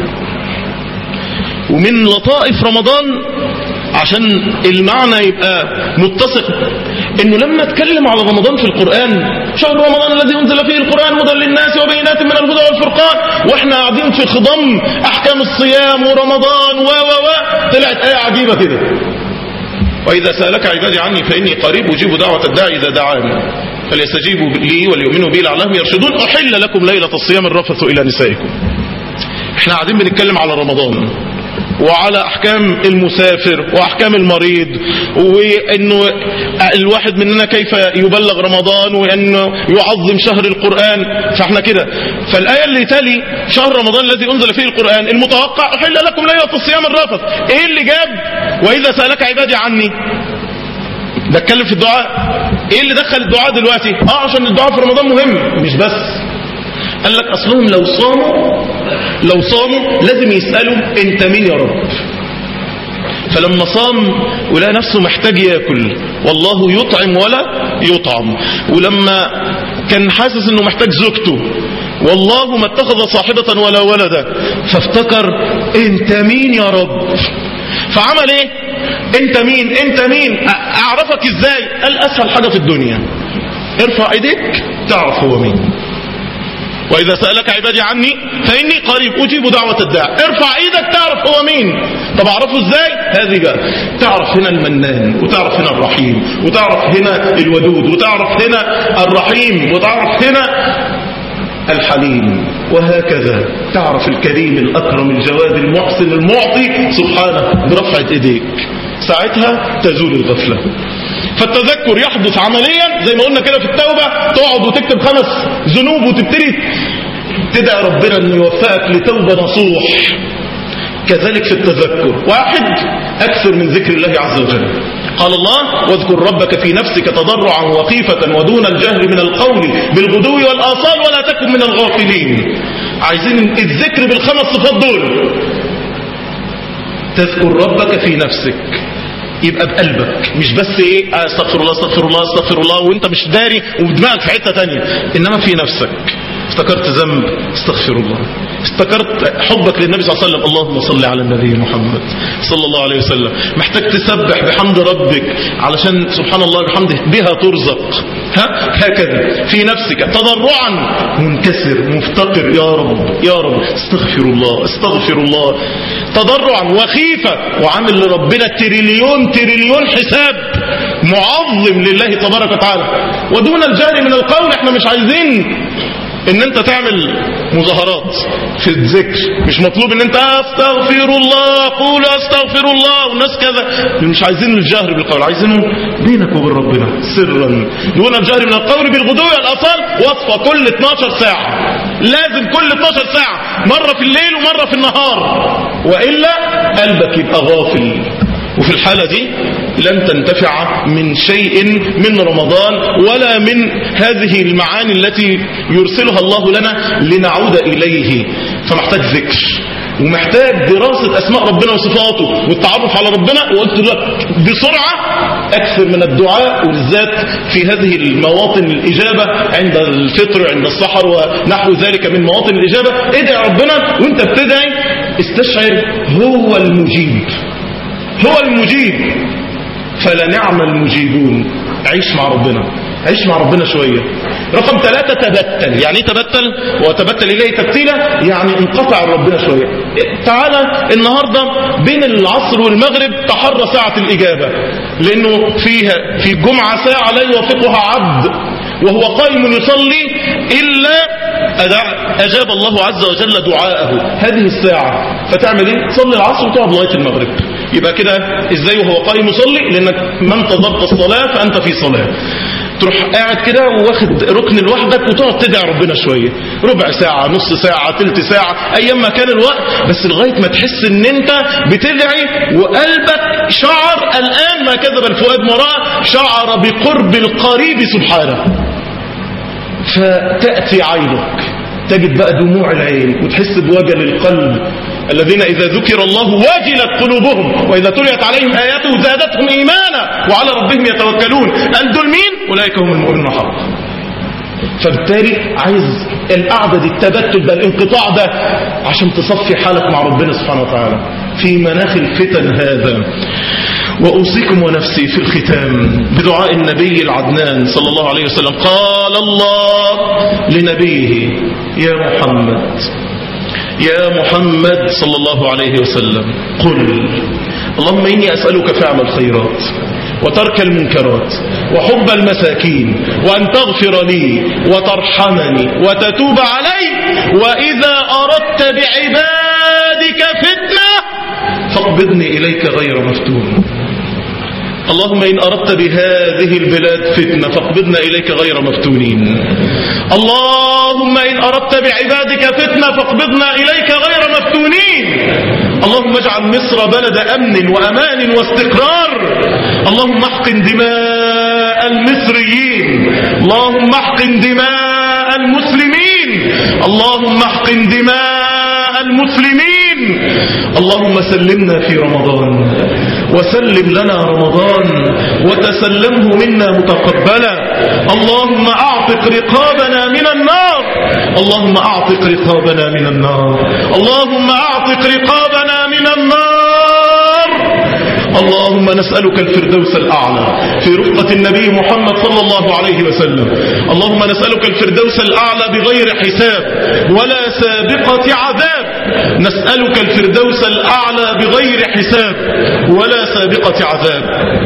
ومن لطائف رمضان عشان المعنى يبقى متسق، انه لما اتكلم على رمضان في القرآن، شهر رمضان الذي انزل فيه القرآن هدى للناس وبينات من الهدى والفرقان، واحنا قاعدين في خضم احكام الصيام ورمضان طلعت آية عجيبة كده: وإذا سألك عبادي عني فإني قريب أجيب دعوة الداعي إذا دعاني فليستجيبوا لي وليؤمنوا بي لعلهم يرشدون. أحل لكم ليلة الصيام الرفث إلى نسائكم. احنا قاعدين بنتكلم على رمضان وعلى أحكام المسافر وأحكام المريض، وأنه الواحد مننا كيف يبلغ رمضان، وأنه يعظم شهر القرآن. فاحنا كده. فالآية اللي تلي شهر رمضان الذي أنزل فيه القرآن المتوقع أحل لكم ليلة الصيام الرفث. إيه اللي جاب وإذا سألك عبادي عني؟ ده اتكلم في الدعاء. إيه اللي دخل الدعاء دلوقتي؟ عشان الدعاء في رمضان مهم. مش بس قال لك أصلهم لو صاموا لازم يسألوا أنت مين يا رب. فلما صام ولقى نفسه محتاج يأكل، والله يطعم ولا يطعم. ولما كان حاسس أنه محتاج زوجته، والله ما اتخذ صاحبة ولا ولدا، فافتكر أنت مين يا رب. فعمل ايه؟ أنت مين أعرفك إزاي؟ قال أسهل حاجة في الدنيا ارفع ايديك تعرف هو مين. وإذا سألك عبادي عني فإني قريب أجيب دعوة الداع. ارفع ايدك تعرف هو مين. طب أعرفه ازاي؟ هذه بقى تعرف هنا المنان، وتعرف هنا الرحيم، وتعرف هنا الودود، وتعرف هنا الرحيم، وتعرف هنا الحليم، وهكذا تعرف الكريم الأكرم الجواد المحسن المعطي سبحانه برفعة ايديك. ساعتها تزول الغفلة. فالتذكر يحدث عمليا زي ما قلنا كده في التوبة، تقعد وتكتب 5 ذنوب وتبتدي تدعي ربنا انه يوفقك لتوبة نصوح. كذلك في التذكر، 1 أكثر من ذكر الله عز وجل. قال الله: واذكر ربك في نفسك تضرعا وخيفة ودون الجهر من القول بالغدو والآصال ولا تكن من الغافلين. عايزين الذكر بال5 صفات دول. تذكر ربك في نفسك، يبقى بقلبك، مش بس ايه استغفر الله استغفر الله استغفر الله وانت مش داري ودماغك في حتة تانية، انما في نفسك افتكرت ذنب استغفر الله، افتكرت حبك للنبي صلى الله عليه وسلم اللهم صل على النبي محمد صلى الله عليه وسلم، محتاج تسبح بحمد ربك علشان سبحان الله بحمده بها ترزق. هكذا في نفسك تضرعا منكسر مفتقر، يا رب يا رب استغفر الله استغفر الله، تضرعا وخيفة وعامل لربنا تريليون حساب، معظم لله تبارك وتعالى. ودون الجهر من القول، احنا مش عايزين ان انت تعمل مظاهرات في الذكر، مش مطلوب ان انت استغفر الله قول استغفر الله والناس كذا، مش عايزين الجهر بالقول، عايزينه بينك وبين ربنا سرا. دون الجهر من القول بالغدو والآصال، وصفة كل 12 ساعة، لازم كل 12 ساعة، مرة في الليل ومرة في النهار، وإلا قلبك يبقى غافل. وفي الحالة دي لن تنتفع من شيء من رمضان ولا من هذه المعاني التي يرسلها الله لنا لنعود إليه. فمحتاج ذكر ومحتاج دراسة أسماء ربنا وصفاته والتعرف على ربنا. وقلت لك بسرعة أكثر من الدعاء، وبالذات في هذه المواطن الإجابة عند الفطر عند السحر ونحو ذلك من مواطن الإجابة. ادعي ربنا وانت بتدعي استشعر هو المجيب، هو المجيب. فلنعم المجيبون. عيش مع ربنا، عيش مع ربنا شوية. رقم 3 تبتل. يعني ايه تبتل؟ وتبتل إليه تبتيلة يعني انقطع ربنا شوية. تعالى النهاردة بين العصر والمغرب تحرى ساعة الإجابة، لأنه فيها في الجمعة ساعة لا يوافقها عبد وهو قائم يصلي إلا أجاب الله عز وجل دعاءه هذه الساعة. فتعمل ايه؟ تصلي العصر وتقعد لغاية المغرب. يبقى كده ازاي وهو قائم يصلي؟ لأنك ما انتظرت الصلاة فأنت في صلاة. تروح قاعد كده واخد ركن لوحدك وتقعد تدعي ربنا شوية، ربع ساعة، نص ساعة، تلت ساعة، ايام ما كان الوقت، بس لغاية ما تحس ان انت بتدعي وقلبك شعر الآن ما كذب الفؤاد مراه، شعر بقرب القريب سبحانه. فتأتي عينك تجد بقى دموع العين وتحس بوجل القلب. الذين إذا ذكر الله وجلت قلوبهم وإذا تليت عليهم آياته زادتهم إيمانا وعلى ربهم يتوكلون. قال دول مين؟ أولئك هم المؤمنون حقا. فبالتالي عايز القعدة دي، التبتل ده، الانقطاع ده، عشان تصفي حالك مع ربنا سبحانه وتعالى في مناخ الفتن هذا. وأوصيكم ونفسي في الختام بدعاء النبي العدنان صلى الله عليه وسلم. قال الله لنبيه يا محمد، يا محمد صلى الله عليه وسلم، قل اللهم إني أسألك فعل الخيرات وترك المنكرات وحب المساكين وأن تغفر لي وترحمني وتتوب علي، وإذا أردت بعبادك فتنة فاقبضني إليك غير مفتون. اللهم إن أردت بهذه البلاد فتنة فاقبضنا إليك غير مفتونين. اللهم إن أردت بعبادك فتنة فاقبضنا إليك غير مفتونين. اللهم اجعل مصر بلد أمن وأمان واستقرار. اللهم احقن دماء المصريين، اللهم احقن دماء المسلمين، اللهم احقن دماء المسلمين. اللهم سلمنا في رمضان وسلم لنا رمضان وتسلمه منا متقبلا. اللهم اعتق رقابنا من النار، اللهم اعتق رقابنا من النار، اللهم اعتق رقابنا من النار. اللهم نسألك الفردوس الأعلى في رفقة النبي محمد صلى الله عليه وسلم. اللهم نسألك الفردوس الأعلى بغير حساب ولا سابقة عذاب. نسألك الفردوس الأعلى بغير حساب ولا سابقة عذاب.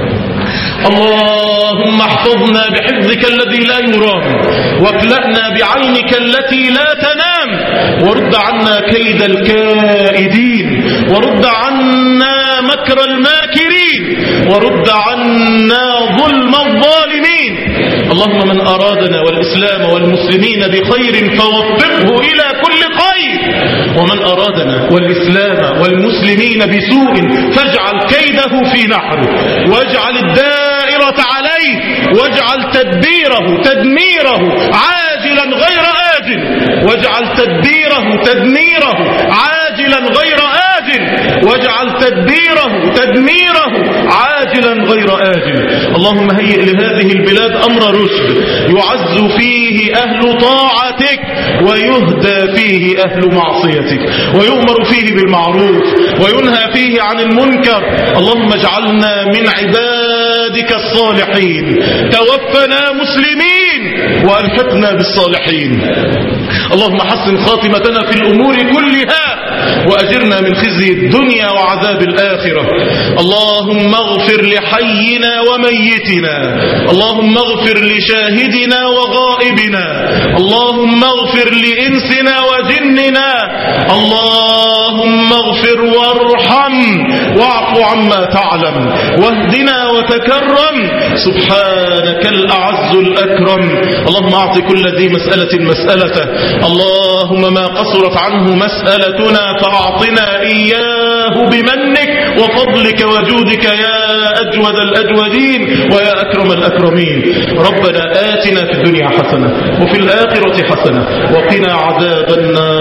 اللهم احفظنا بحفظك الذي لا يرام، واكلأنا بعينك التي لا تنام، ورد عنا كيد الكائدين، ورد عنا مكر الماكرين، ورد عنا ظلم الظالمين. اللهم من أرادنا والإسلام والمسلمين بخير فوفقه إلى كل خير، ومن أرادنا والإسلام والمسلمين بسوء فاجعل كيده في نحره، واجعل الدائرة عليه، واجعل تدبيره تدميره عاجلا غير آجل، واجعل تدبيره تدميره عاجلا غير آجل، واجعل تدبيره تدميره عاجلا غير آجل. اللهم هيئ لهذه البلاد أمر رشد يعز فيه أهل طاعتك ويهدى فيه أهل معصيتك، ويؤمر فيه بالمعروف وينهى فيه عن المنكر. اللهم اجعلنا من عبادك الصالحين، توفنا مسلمين وألحقنا بالصالحين. اللهم حسن خاتمتنا في الأمور كلها وأجرنا من خزي الدنيا وعذاب الآخرة. اللهم اغفر لحينا وميتنا، اللهم اغفر لشاهدنا وغائبنا، اللهم اغفر لإنسنا وجننا، اللهم اغفر وارحم واعف عما تعلم واهدنا وتكرم. سبحانك الأعز الأكرم. اللهم أعط كل ذي مسألة مسألته. اللهم ما قصرت عنه مسألتنا فأعطنا إياه بمنك وفضلك وجودك يا أجود الأجودين ويا أكرم الأكرمين. ربنا آتنا في الدنيا حسنة وفي الآخرة حسنة وقنا عذاب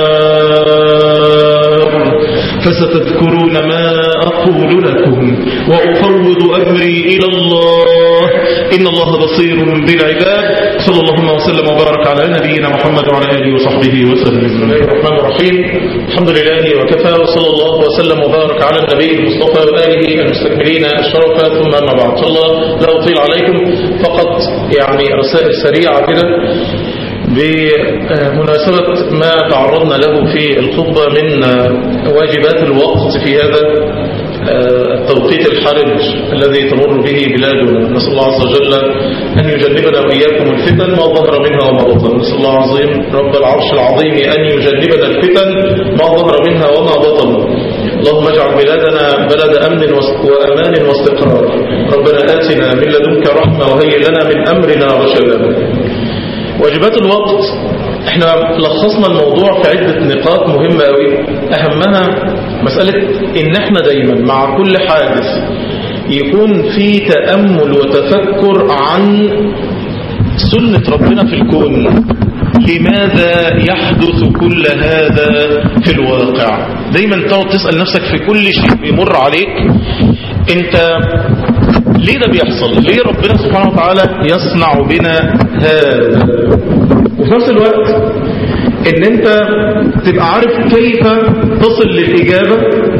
النار. فستذكرون ما أقول لكم وأفوض أمري إلى الله إن الله بصير بالعباد. صلى الله وسلم وبارك على نبينا محمد وعلى آله وصحبه وسلم. بسم الله الرحمن الرحيم. الحمد لله وكفى وصلى الله وسلم وبارك على النبي المصطفى وآله المستكملين الشرف ثم أما بعد. صلى الله لا أطيل عليكم فقط يعني رسائل سريعة كده بمناسبة ما تعرضنا له في الخطبة من واجبات الوقت في هذا التوقيت الحرج الذي تمر به بلادنا. نسأل الله عز وجل أن يجنبنا وإياكم الفتن ما ظهر منها وما بطن. نسأل الله العظيم رب العرش العظيم أن يجنبنا الفتن ما ظهر منها وما بطن. اللهم اجعل بلادنا بلد أمن وأمان واستقرار. ربنا آتنا من لدنك رحمة وهيئ لنا من أمرنا رشدا. واجبات الوقت احنا لخصنا الموضوع في عدة نقاط مهمة قوي. أهمها مسألة ان احنا دايما مع كل حادث يكون في تأمل وتفكر عن سنة ربنا في الكون. لماذا يحدث كل هذا في الواقع؟ دايما تقعد تسأل نفسك في كل شيء بيمر عليك، انت ليه ده بيحصل؟ ليه ربنا سبحانه وتعالى يصنع بنا هذا؟ وفي نفس الوقت ان انت تبقى عارف كيف تصل للإجابة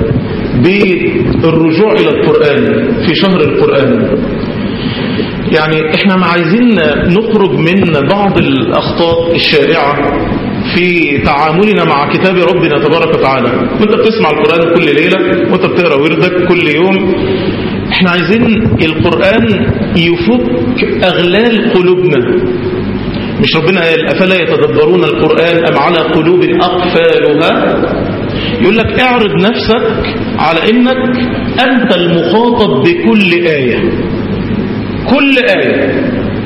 بالرجوع إلى القرآن في شهر القرآن. يعني احنا عايزين نخرج من بعض الأخطاء الشائعة في تعاملنا مع كتاب ربنا تبارك وتعالى. وانت بتسمع القرآن كل ليلة وانت بتقرأ وردك كل يوم، احنا عايزين القرآن يفك أغلال قلوبنا. مش ربنا قال أفلا يتدبرون القرآن أم على قلوب أقفالها؟ يقول لك اعرض نفسك على انك انت المخاطب بكل آية، كل آية،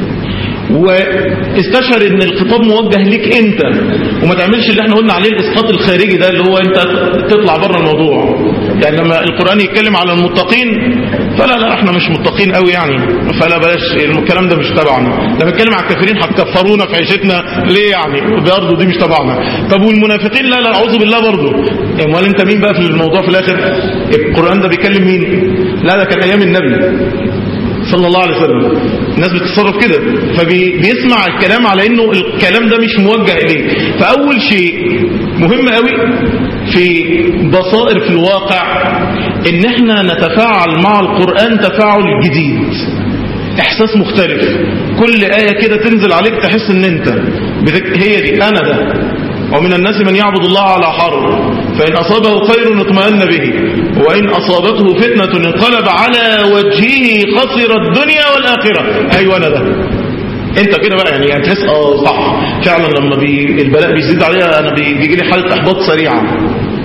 واستشعر ان الخطاب موجه ليك انت، وما تعملش اللي احنا قلنا عليه الاسقاط الخارجي ده اللي هو انت تطلع بره الموضوع. يعني لما القرآن يتكلم على المتقين فلا احنا مش متقين قوي يعني، فلا بلاش الكلام ده مش تبعنا. لما نتكلم على الكافرين هتكفرونا في عيشتنا ليه يعني؟ برضه دي مش تبعنا. طب والمنافقين لا اعوذ بالله برضه. امال انت مين بقى في الموضوع في الاخر؟ القرآن ده بيكلم مين؟ لا ده كان ايام النبي صلى الله عليه وسلم. الناس بتتصرف كده، فبيسمع الكلام على انه الكلام ده مش موجه اليه. فاول شيء مهم قوي في بصائر في الواقع ان احنا نتفاعل مع القرآن تفاعل جديد، احساس مختلف. كل آية كده تنزل عليك تحس ان انت هي دي انا ده. ومن الناس من يعبد الله على حرف فإن أصابه خير اطمأن به وإن أصابته فتنة انقلب على وجهه خسر الدنيا والآخرة. أيوة أنا ده. انت كده بقى يعني تحس صح فعلا لما البلاء بيزيد عليها انا بيجي لي حالة احباط سريعة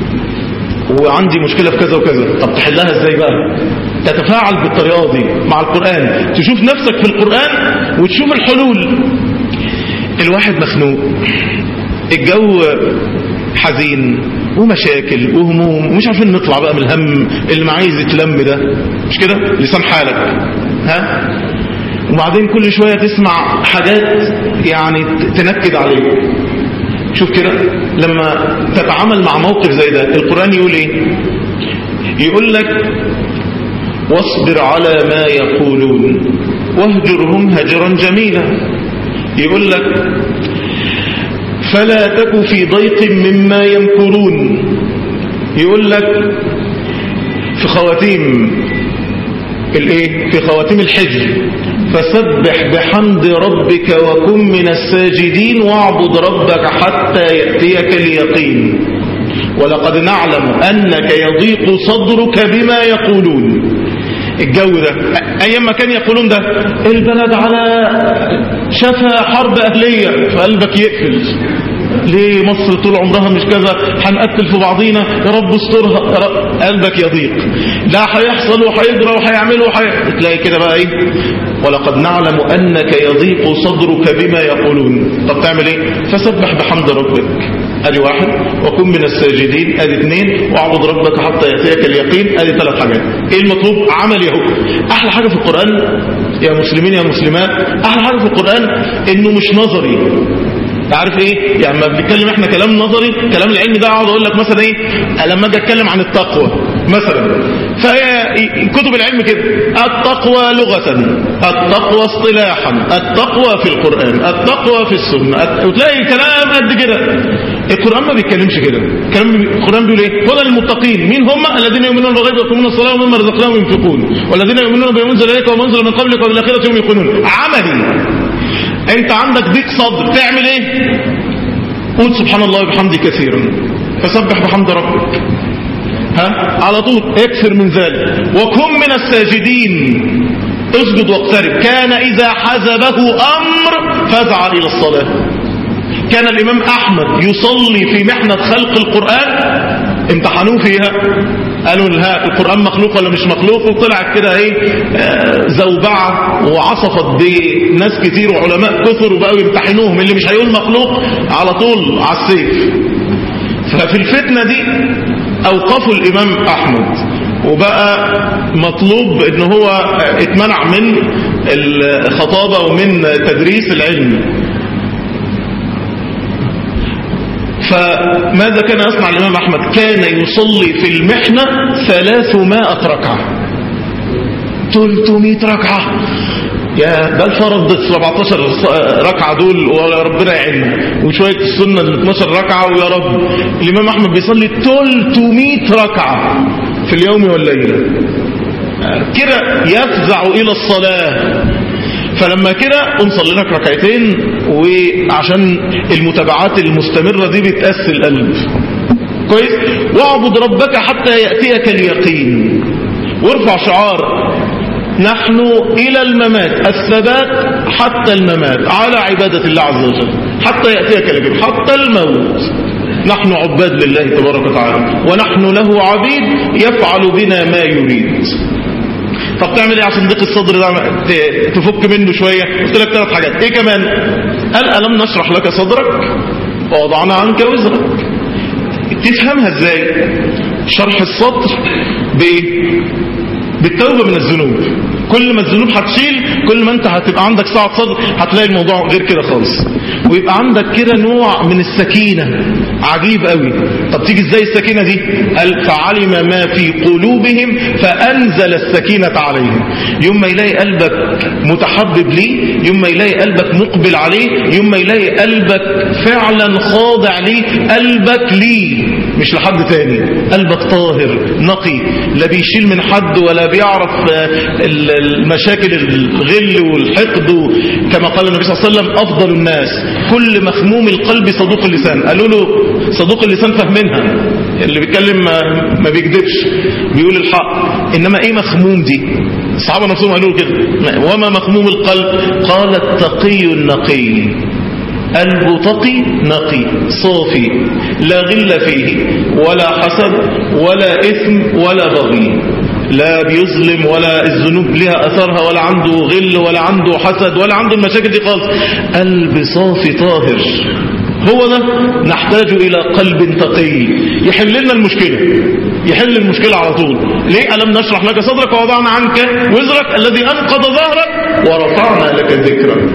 وعندي مشكلة في كذا وكذا. طب تحلها ازاي بقى؟ تتفاعل بالطريقة دي مع القرآن، تشوف نفسك في القرآن وتشوف الحلول. الواحد مخنوق، الجو حزين ومشاكل وهموم ومش عارفين نطلع بقى من الهم اللي عايز يتلم ده، مش كده؟ لسان حالك ها؟ وبعدين كل شوية تسمع حاجات يعني تنكد عليك. شوف كده لما تتعامل مع موقف زي ده القرآن يقول ايه؟ يقول لك واصبر على ما يقولون واهجرهم هجرا جميلا. يقول لك فلا تك في ضيق مما يمكرون. يقول لك في خواتيم الايه؟ في خواتيم الحجر فسبح بحمد ربك وكن من الساجدين واعبد ربك حتى يأتيك اليقين ولقد نعلم أنك يضيق صدرك بما يقولون. الجو ده أيام ما كان يقولون ده البلد على شفا حرب أهلية فقلبك يقفل. ليه مصر طول عمرها مش كذا؟ هنقتل في بعضينا يا رب استرها يا رب. قلبك يضيق، لا هيحصل وهيجرى وهيعملوا تلاقي كده بقى ايه؟ ولقد نعلم أنك يضيق صدرك بما يقولون. طب تعمل ايه؟ فسبح بحمد ربك. ادي واحد. وكن من الساجدين ادي 2، واعبد ربك حتى يأتيك اليقين ادي 3 حاجات. ايه المطلوب؟ عملي اهو. احلى حاجة في القرآن يا مسلمين يا مسلمات، احلى حاجة في القرآن انه مش نظري. تعرف ايه؟ يعني لما بنتكلم احنا كلام نظري، كلام العلم ده اقعد اقول لك مثلا ايه، لما اجي اتكلم عن التقوى مثلا، فهي كتب العلم كده، التقوى لغة، التقوى اصطلاحا، التقوى في القرآن، التقوى في السنة، وتلاقي كلام قد كده. القرآن ما بيتكلمش كده. القرآن بيقول ايه؟ هدى للمتقين. مين هم؟ الذين يؤمنون بالغيب ويقيمون الصلاة ومما رزقناهم ينفقون، والذين يؤمنون بما انزل اليك وما انزل من قبلك وبالآخرة هم يوقنون. عملي. انت عندك ضيق صدر، تعمل ايه؟ قول سبحان الله وبحمده كثيرا، فسبح بحمد ربك، على طول اكثر من ذلك. وكن من الساجدين، اسجد واقترب. كان إذا حزبه أمر فزع إلى الصلاة. كان الإمام أحمد يصلي في محنة خلق القرآن، امتحنوه فيها، قالوا لها القرآن مخلوق ولا مش مخلوق، وطلعت كده ايه، زوبعة وعصفت بناس كتير وعلماء كثر، وبقوا يمتحنوهم، اللي مش هيقول مخلوق على طول على السيف. ففي الفتنة دي اوقفوا الامام احمد، وبقى مطلوب ان هو اتمنع من الخطابة ومن تدريس العلم. فماذا كان يصنع الإمام أحمد؟ كان يصلي في المحنة 300 ركعة، 300 ركعة. يا بل فرض 17 ركعة دول ولا ربنا يعيننا، وشوية السنة 12 ركعة ويا رب. الإمام أحمد بيصلي 300 ركعة في اليوم والليلة، كده يفزع إلى الصلاة. فلما كده نصلي لك ركعتين، وعشان المتابعات المستمرة دي بتأسي القلب كويس. واعبد ربك حتى يأتيك اليقين، وارفع شعار نحن إلى الممات، الثبات حتى الممات على عبادة الله عز وجل حتى يأتيك اليقين، حتى الموت نحن عباد لله تبارك وتعالى، ونحن له عبيد يفعل بنا ما يريد. طب تعمل ايه عشان ضيق الصدر ده تفك منه شوية؟ قلت لك 3 حاجات. ايه كمان؟ قال ألم نشرح لك صدرك ووضعنا عنك وزرك. تفهمها ازاي؟ شرح الصدر بايه؟ بالتوبة من الذنوب. كل ما الذنوب هتشيل، كل ما انت هتبقى عندك سعة صدر، هتلاقي الموضوع غير كده خالص، ويبقى عندك كده نوع من السكينة عجيب قوي. طب تيجي ازاي السكينة دي؟ قال فعلم ما في قلوبهم فأنزل السكينة عليهم. يوم ما يلاقي قلبك متحبب ليه، يوم ما يلاقي قلبك مقبل عليه، يوم ما يلاقي قلبك فعلا خاضع ليه، قلبك ليه مش لحد تاني، قلبك طاهر نقي، لا بيشيل من حد ولا بيعرف المشاكل الغل والحقد. كما قال النبي صلى الله عليه وسلم أفضل الناس كل مخموم القلب صدوق اللسان. قالوا له صدوق اللسان فهمنها، اللي بيتكلم ما بيكذبش بيقول الحق، إنما إيه مخموم دي؟ الصحابة نفسهم قالوا كده، وما مخموم القلب؟ قال التقي النقي، قلب تقي نقي صافي لا غل فيه ولا حسد ولا إثم ولا بغي، لا بيظلم ولا الذنوب لها أثرها ولا عنده غل ولا عنده حسد ولا عنده المشاكل دي خالص، قلب صافي طاهر. هو ده نحتاج إلى قلب تقي يحل لنا المشكلة، يحل المشكلة على طول. ليه؟ ألم نشرح لك صدرك ووضعنا عنك وزرك الذي أنقض ظهرك ورفعنا لك ذكرك.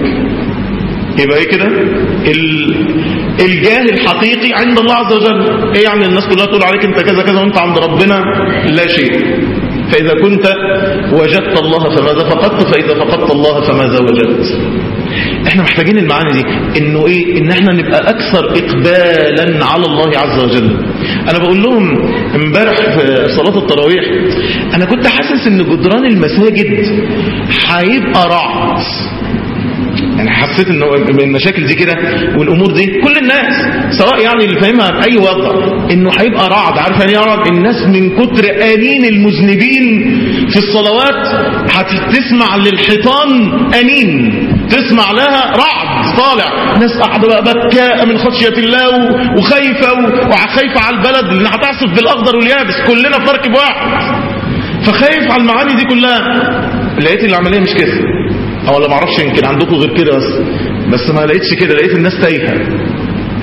يبقى ايه كده؟ الجاه الحقيقي عند الله عز وجل. ايه يعني الناس كلها تقول عليك انت كذا كذا وانت عند ربنا لا شيء. فإذا كنت وجدت الله فماذا فقدت، فإذا فقدت الله فماذا وجدت. احنا محتاجين المعاني دي، انه ايه؟ ان احنا نبقى اكثر اقبالا على الله عز وجل. انا بقول لهم امبارح في صلاة التراويح، انا كنت حاسس ان جدران المساجد هيبقى رعد. يعني حسيت انه من المشاكل دي كده والامور دي كل الناس سواء يعني اللي فاهمها باي وضع انه هيبقى رعد. عارف يعني رعد؟ الناس من كتر انين المذنبين في الصلوات هتسمع للحيطان انين، تسمع لها رعد طالع، ناس قاعده بقى بكاء من خشيه الله وخايفه وخايفه على البلد اللي هتعصف بالاخضر واليابس، كلنا في مركب واحد، فخايف على المعاني دي كلها. لقيت العمليه مش كده، او لا معرفش يمكن عندكم غير كده، بس ما لقيتش كده. لقيت الناس تايهه،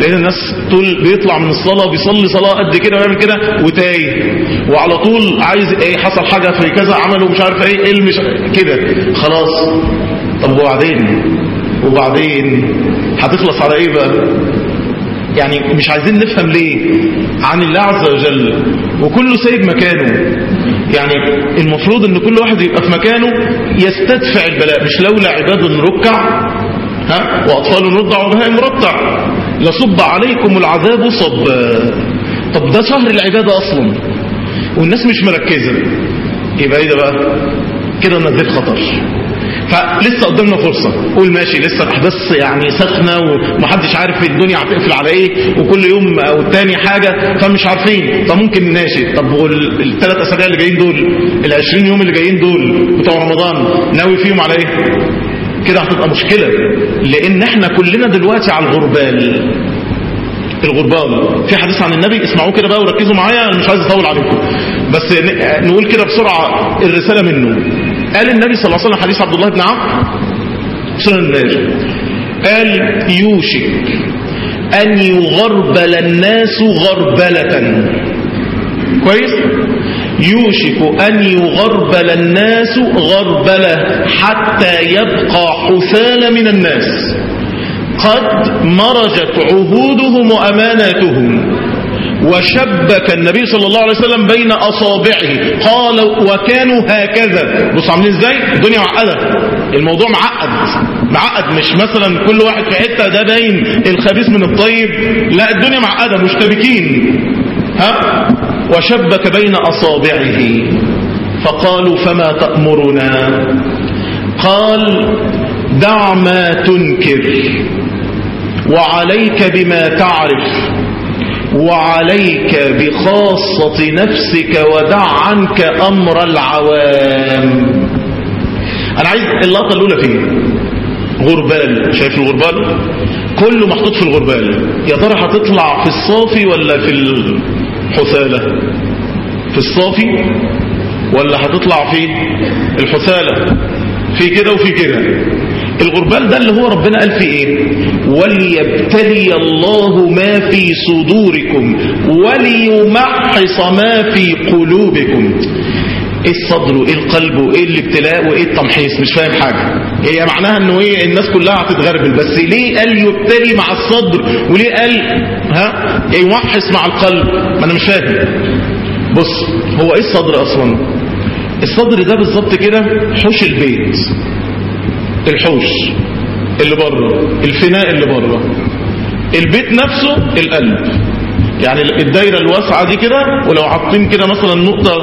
لان الناس طول بيطلع من الصلاة بيصلي صلاة قد كده ويعمل كده وتايه، وعلى طول عايز ايه، حصل حاجة في كذا عمله مش عارف ايه مش كده خلاص. طب وبعدين هتخلص على ايه بقى؟ يعني مش عايزين نفهم ليه عن الله عز وجل وكله سايب مكانه. يعني المفروض ان كل واحد يبقى في مكانه يستدفع البلاء، مش لولا عباد ركع واطفال رضع وبهائم مرضع لصب عليكم العذاب صبا. طب ده شهر العبادة اصلا والناس مش مركزة، يبقى ايه ده بقى؟ كده نزيد خطر. فلسه قدامنا فرصة، قول ماشي لسه الأحداث يعني سخنة ومحدش عارف الدنيا هتقفل على ايه، وكل يوم او التاني حاجة فمش عارفين. طب ممكن ماشي، طب والثلاث أسابيع اللي جايين دول، ال20 يوم اللي جايين دول بتوع رمضان ناوي فيهم على ايه؟ كده هتبقى مشكلة، لان احنا كلنا دلوقتي على الغربال. في حديث عن النبي اسمعوه كده بقى وركزوا معايا، انا مش عايز اطول عليكم بس نقول كده بسرعة الرسالة منه. قال النبي صلى الله عليه وسلم حديث عبد الله بن عمرو سنن الناجي، قال يوشك أن يغربل الناس غربلة. كويس؟ يوشك أن يغربل الناس غربلة حتى يبقى حثال من الناس قد مرجت عهودهم وأماناتهم. وشبك النبي صلى الله عليه وسلم بين أصابعه قال وكانوا هكذا. بص عاملين ازاي؟ الدنيا معقدة، الموضوع معقد مش مثلا كل واحد في حتة ده باين الخبيث من الطيب، لا الدنيا معقدة مشتبكين. وشبك بين أصابعه فقالوا فما تأمرنا؟ قال دع ما تنكر وعليك بما تعرف وعليك بخاصة نفسك ودع عنك أمر العوام. أنا عايز اللقطة الأولى فيه غربال. شايف الغربال؟ كله محطوط في الغربال. يا ترى هتطلع في الصافي ولا في الحثالة؟ في الصافي ولا هتطلع في الحثالة؟ في كده وفي كده. الغربال ده اللي هو ربنا قال فيه ايه؟ وليبتلي الله ما في صدوركم وليمحص ما في قلوبكم. ايه الصدر وايه القلب وايه الابتلاء وايه التمحيص؟ مش فاهم حاجة. هي معناها انه ايه؟ الناس كلها هتتغربل، بس ليه قال يبتلي مع الصدر وليه قال يمحص مع القلب؟ ما انا مش فاهم. بص هو ايه الصدر اصلا؟ الصدر ده بالظبط كده حوش البيت، الحوش اللي بره، الفناء اللي بره، البيت نفسه القلب. يعني الدايرة الواسعة دي كده، ولو حاطين كده مثلا نقطة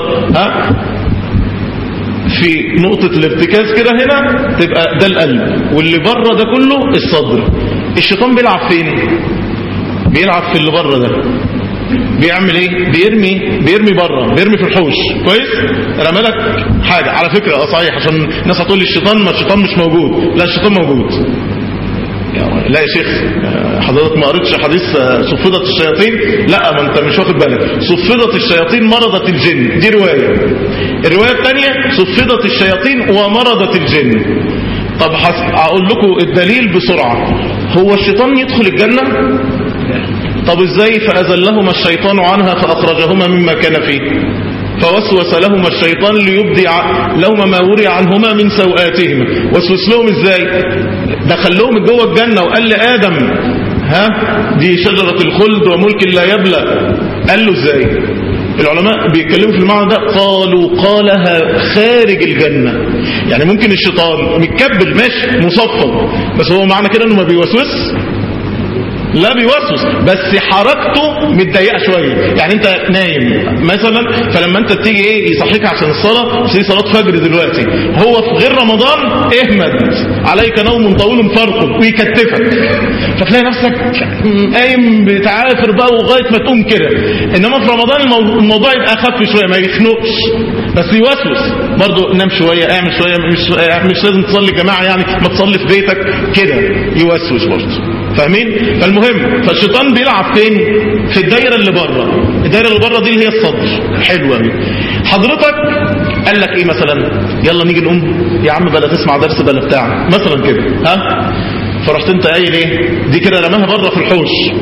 في نقطة الارتكاز كده هنا تبقى ده القلب، واللي بره ده كله الصدر. الشيطان بيلعب فين؟ بيلعب في اللي بره ده. بيعمل ايه؟ بيرمي بره، بيرمي في الحوش. كويس؟ رمى لك حاجة على فكرة صحيح، عشان الناس هتقول لي الشيطان، ما الشيطان مش موجود. لا الشيطان موجود. لا يا شيخ حضرتك ما قريتش حديث صفدت الشياطين؟ لا ما انت مش واخد بالك. صفدت الشياطين مرضت الجن، دي رواية. الرواية الثانية صفدت الشياطين ومرضت الجن. طب هقول لكم الدليل بسرعة. هو الشيطان يدخل الجنة؟ طب ازاي؟ فأزلهما الشيطان عنها فأخرجهما مما كان فيه فوسوس لهما الشيطان ليبدي لهما ما وري عنهما من سوآتهما. وسوس لهم ازاي؟ دخلهم جوه الجنة وقال لآدم دي شجرة الخلد وملك لا يبلى. قال له ازاي؟ العلماء بيتكلموا في المعنى ده، قالها خارج الجنة. يعني ممكن الشيطان متكبل ماشي مصفد، بس هو معنى كده انه ما بيوسوس؟ لا بيوسوس، بس حركته متضيقه شويه. يعني انت نايم مثلا، فلما انت تيجي يصحيك عشان الصلاه، في صلاه فجر دلوقتي، هو في غير رمضان اهمد عليك نوم طويل فرق ويكتفك، فتلاقي نفسك قايم بتعافر بقى لغايه ما تقوم كده. انما في رمضان الموضوع يبقى اخف شويه، ما يخنقش بس يوسوس برضه. نام شويه، اعمل شويه، مش لازم تصلي جماعه، يعني ما تصلي في بيتك كده، يوسوس برضه. فاهمين؟ فالمهم فالشيطان بيلعب فين؟ في الدايرة اللي بره. الدايرة اللي بره دي اللي هي الصدر. حلوة دي. حضرتك قال لك ايه مثلا؟ يلا نيجي نقوم يا عم بلا تسمع درس بلا بتاع مثلا كده، فرحت انت قايل ايه؟ دي كده رماها بره في الحوش.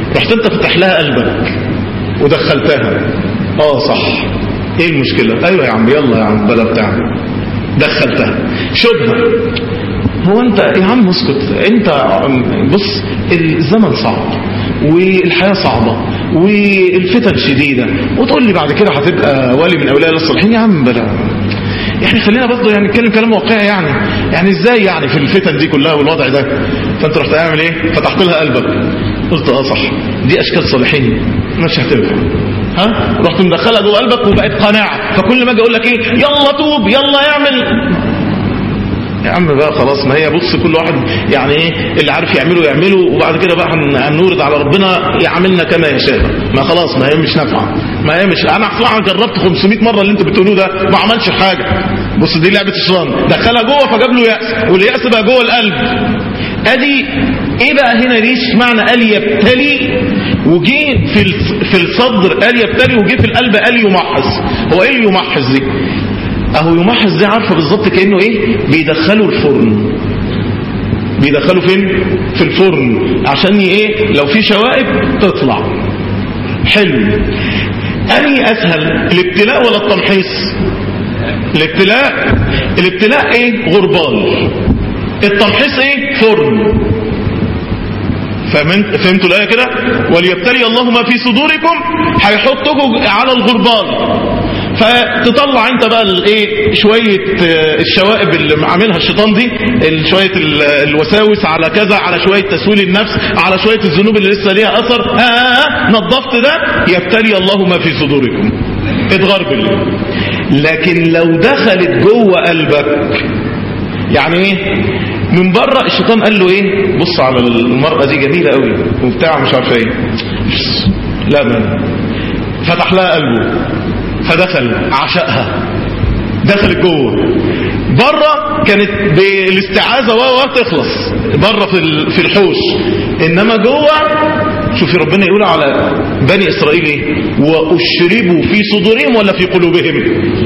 رحت انت فتح لها قلبك ودخلتها. صح، ايه المشكلة؟ ايوه يا عم، يلا يا عم بلا بتاع، دخلتها. شبهة. هو انت يا عم اسكت، انت بص الزمن صعب والحياة صعبة والفتن شديدة، وتقول لي بعد كده هتبقى ولي من اولياء الله الصالحين. يا عم بلا، يعني خلينا برضه يعني نتكلم كلام واقعي. يعني ازاي يعني في الفتن دي كلها والوضع ده؟ فانت رحت اعمل ايه؟ فتحت لها قلبك، قلت صح، دي اشكال صالحين مش هتنفع. رحت مدخلها جوه قلبك وبقت قناعة، فكل ما اجي اقول لك ايه، يلا توب، يلا اعمل. يا عم بقى خلاص، ما هي بص كل واحد يعني ايه اللي عارف يعمله، وبعد كده بقى هنورد على ربنا يعاملنا كما يشاء. ما خلاص، ما هي مش نافعه، ما هي مش. انا اصلا جربت 500 مره اللي انتوا بتقولوه ده، ما عملش حاجه. بص دي لعبه الشيطان، دخلها جوه فجاب له يأس، واليأس بقى جوه القلب. ادي ايه بقى هنا؟ ليش معنى قال يبتلي وجي في الصدر قال يبتلي، وجي في القلب قال يمحص. هو ايه اللي يمحص دي؟ اهو يمحص دي عارفه بالظبط كانه ايه؟ بيدخلوا الفرن. بيدخلوا فين؟ في الفرن، عشان ايه؟ لو في شوائب تطلع. حلو. اني اسهل، الابتلاء ولا التمحيص؟ الابتلاء ايه؟ غربال. التمحيص ايه؟ فرن. فهمتوا الآية كده؟ وليبتلي الله ما في صدوركم، هيحطكم على الغربال، فتطلع انت بقى الايه؟ شويه الشوائب اللي عاملها الشيطان دي، شويه الوساوس على كذا، على شويه تسويل النفس، على شويه الذنوب اللي لسه ليها اثر. نظفت ده، يبتلي الله ما في صدوركم، اتغربل. لكن لو دخلت جوه قلبك، يعني ايه؟ من بره الشيطان قال له ايه؟ بص على المرأة دي جميلة قوي وبتاع مش عارف ايه، لا من فتح لها قلبه فدخل عشقها، دخلت جوه. بره كانت بالاستعاذة تخلص بره في الحوش، انما جوه شوفي ربنا يقول على بني اسرائيل ايه؟ واشربوا في صدورهم ولا في قلوبهم؟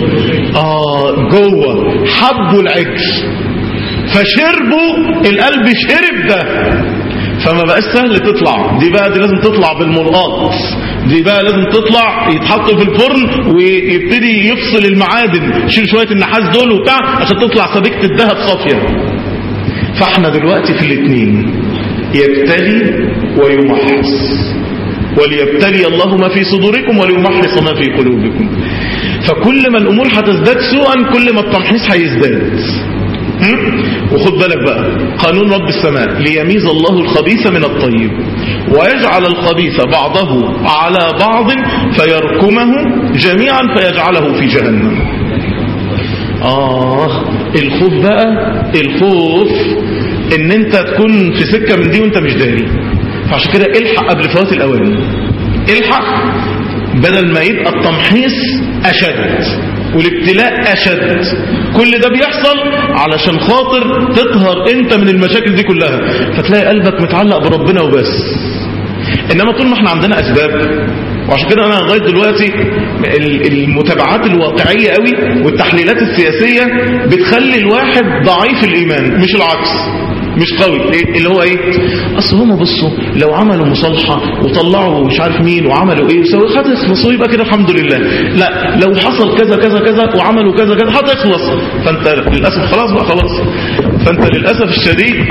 جوه حبوا العجل فشربوا، القلب شرب ده، فما بقاش سهل تطلع. دي لازم تطلع بالملقاط، دي بقى لازم تطلع، يتحط في الفرن ويبتدي يفصل المعادن، يشيل شوية النحاس دول وبتاع عشان تطلع سبيكة الذهب صافية. فاحنا دلوقتي في الاثنين، يبتلي ويمحص. وليبتلي الله ما في صدوركم وليمحص ما في قلوبكم. فكل ما الامور هتزداد سوءا كل ما التمحيص هيزداد. وخد بالك بقى قانون رب السماء، ليميز الله الخبيث من الطيب ويجعل الخبيث بعضه على بعض فيركمه جميعا فيجعله في جهنم. الخوف بقى، الخوف ان انت تكون في سكة من دي وانت مش داري. فعشان كده الحق قبل فوات الاوان، الحق بدل ما يبقى التمحيص اشد والابتلاء اشد. كل ده بيحصل علشان خاطر تطهر انت من المشاكل دي كلها، فتلاقي قلبك متعلق بربنا وبس. انما طول ما احنا عندنا اسباب، وعشان كده انا لغايه دلوقتي المتابعات الواقعيه قوي والتحليلات السياسيه بتخلي الواحد ضعيف الايمان، مش العكس، مش قوي. اللي هو ايه؟ اصل هم بصوا لو عملوا مصالحه وطلعوا مش عارف مين وعملوا ايه وسووا هتخلصوا، يبقى كده الحمد لله. لا، لو حصل كذا كذا كذا وعملوا كذا كذا هتخلص. فانت للاسف خلاص بقى خلاص، فانت للاسف الشديد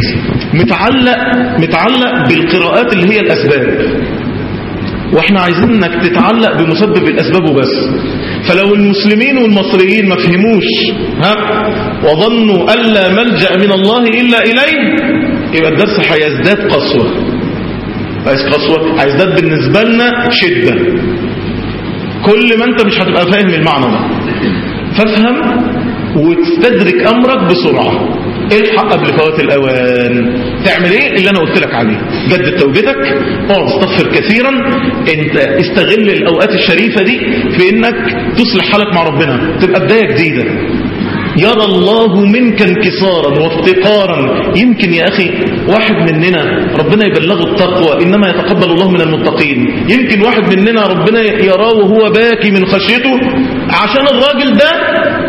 متعلق بالقراءات اللي هي الاسباب، واحنا عايزين انك تتعلق بمسبب الاسباب وبس. فلو المسلمين والمصريين ما فهموش وظنوا ألا ملجأ من الله إلا إليه، يبقى الدرس هيزداد قسوة، هيزداد بالنسبة لنا شدة. كل ما انت مش هتبقى فاهم المعنى ده، فافهم وتستدرك أمرك بسرعة. الحق قبل فوات الأوان. تعمل ايه؟ اللي انا قلت لك عليه، جدد توبتك، اقعد استغفر كثيرا. انت استغل الاوقات الشريفة دي في انك تصلح حالك مع ربنا، تبقى بداية جديدة. يرى الله منك انكسارا وافتقارا. يمكن يا اخي واحد مننا ربنا يبلغه التقوى، انما يتقبل الله من المتقين. يمكن واحد مننا ربنا يراه وهو باكي من خشيته، عشان الراجل ده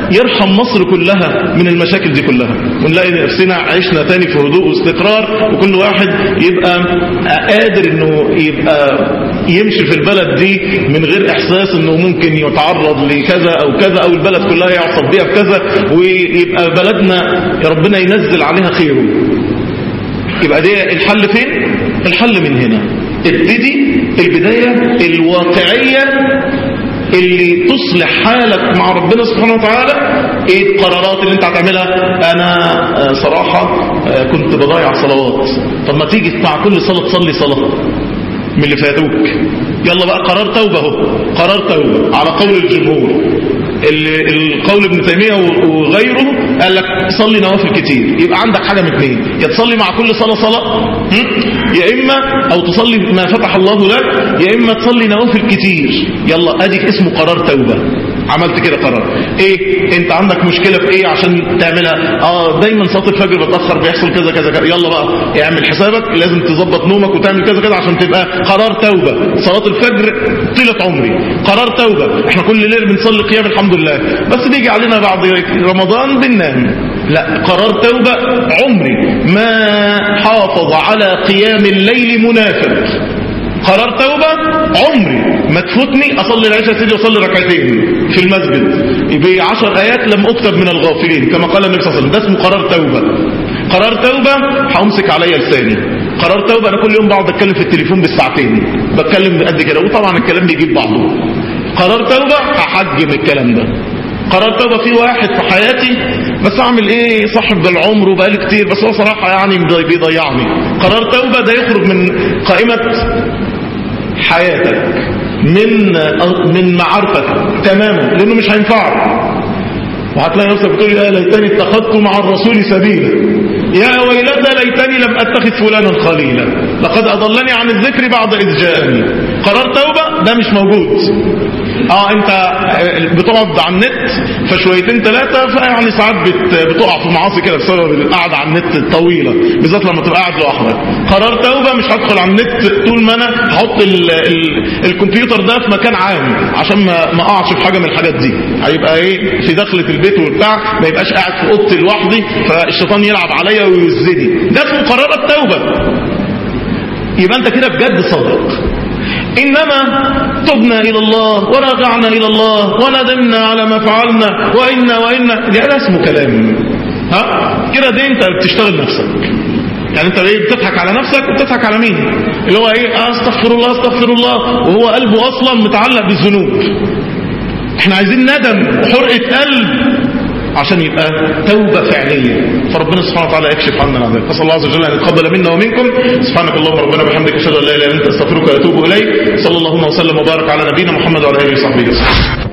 يرحم مصر كلها من المشاكل دي كلها، ونلاقي نفسنا عشنا تاني في هدوء واستقرار، وكل واحد يبقى قادر انه يبقى يمشي في البلد دي من غير احساس انه ممكن يتعرض لكذا او كذا، او البلد كلها يعصب بيها بكذا، ويبقى بلدنا ربنا ينزل عليها خيره. يبقى ده الحل فين؟ الحل من هنا. ابتدي البداية الواقعية اللي تصلح حالك مع ربنا سبحانه وتعالى. ايه القرارات اللي انت هتعملها؟ انا صراحة كنت بضيع صلوات، طب ما تيجي مع كل صلاة تصلي صلاة من اللي فاتوك. يلا بقى قرار توبة اهو، قرار توبة على قول الجمهور. القول ابن تيمية وغيره قال لك صلي نوافل كتير. يبقى عندك حاجة من اثنين، يا تصلي مع كل صلاة يا اما او تصلي ما فتح الله لك، يا اما تصلي نوافل كتير. يلا اديك اسمه قرار توبة. عملت كده قرار. ايه انت عندك مشكلة في ايه عشان تعملها؟ دايما صلاة الفجر بتأخر، بيحصل كذا كذا كذا. يلا بقى اعمل حسابك، لازم تظبط نومك وتعمل كذا كذا عشان تبقى قرار توبة. صلاة الفجر طيلة عمري قرار توبة. احنا كل ليلة بنصلي قيام الحمد لله، بس بيجي علينا بعد رمضان بننام. لا، قرار توبة عمري ما حافظ على قيام الليل منافق. قرار توبة عمري ما تفوتني أصلي العشاء سيدي وأصلي ركعتين في المسجد ب10 آيات لم أكتب من الغافلين كما قال النبي صلى الله عليه وسلم. ده اسمه قرار توبة. قرار توبة همسك عليا لساني. قرار توبة أنا كل يوم بقعد أتكلم في التليفون بالساعتين، بتكلم قد كده، وطبعا الكلام بيجيب بعضه. قرار توبة هحجم الكلام ده. قرار توبة في واحد في حياتي بس اعمل ايه، صاحب العمر وبقالي كتير، بس هو صراحة يعني بيضيعني. قرار توبة ده يخرج من قائمة حياتك، من معارفك تماما، لانه مش هينفعك. وهتلاقي نفسك بتقول يا ليتني اتخذت مع الرسول سبيلا، يا ويلتى ليتني لم اتخذ فلانا خليلا، لقد اضلني عن الذكر بعد اذ جاءني. قرار توبة ده مش موجود. انت بتقعد على النت فشويتين ثلاثة، فيعني ساعات بتقع في معاصي كده بسبب القعدة على النت الطويلة، بالذات لما تبقى قاعد لوحدك. قرار توبة مش هدخل على النت طول ما انا هحط الكمبيوتر ده في مكان عام عشان ما اقعش في حاجة من الحاجات دي. هيبقى ايه في دخلة البيت وبتاع، ما يبقاش قاعد في اوضتي لوحدي فالشيطان يلعب عليا ويوزني. ده اسمه قرار التوبة. يبقى انت كده بجد صادق. إنما تبنا إلى الله ورجعنا إلى الله وندمنا على ما فعلنا وإنا ده اسمه كلام. كده دي انت بتشتغل نفسك. يعني انت ايه بتضحك على نفسك وبتضحك على مين؟ اللي هو ايه استغفر الله استغفر الله، وهو قلبه اصلا متعلق بالذنوب. احنا عايزين ندم وحرقة قلب عشان يبقى توبة فعلية. فربنا سبحانه وتعالى يكشف عنا العذاب. فصلى الله عز وجل أن يتقبل منا ومنكم. سبحانك اللهم ربنا بحمدك أشهد أن لا إله إلا أنت أستغفرك وأتوب إليك. صلى الله وسلم وبارك على نبينا محمد وعلى آله وصحبه وسلم.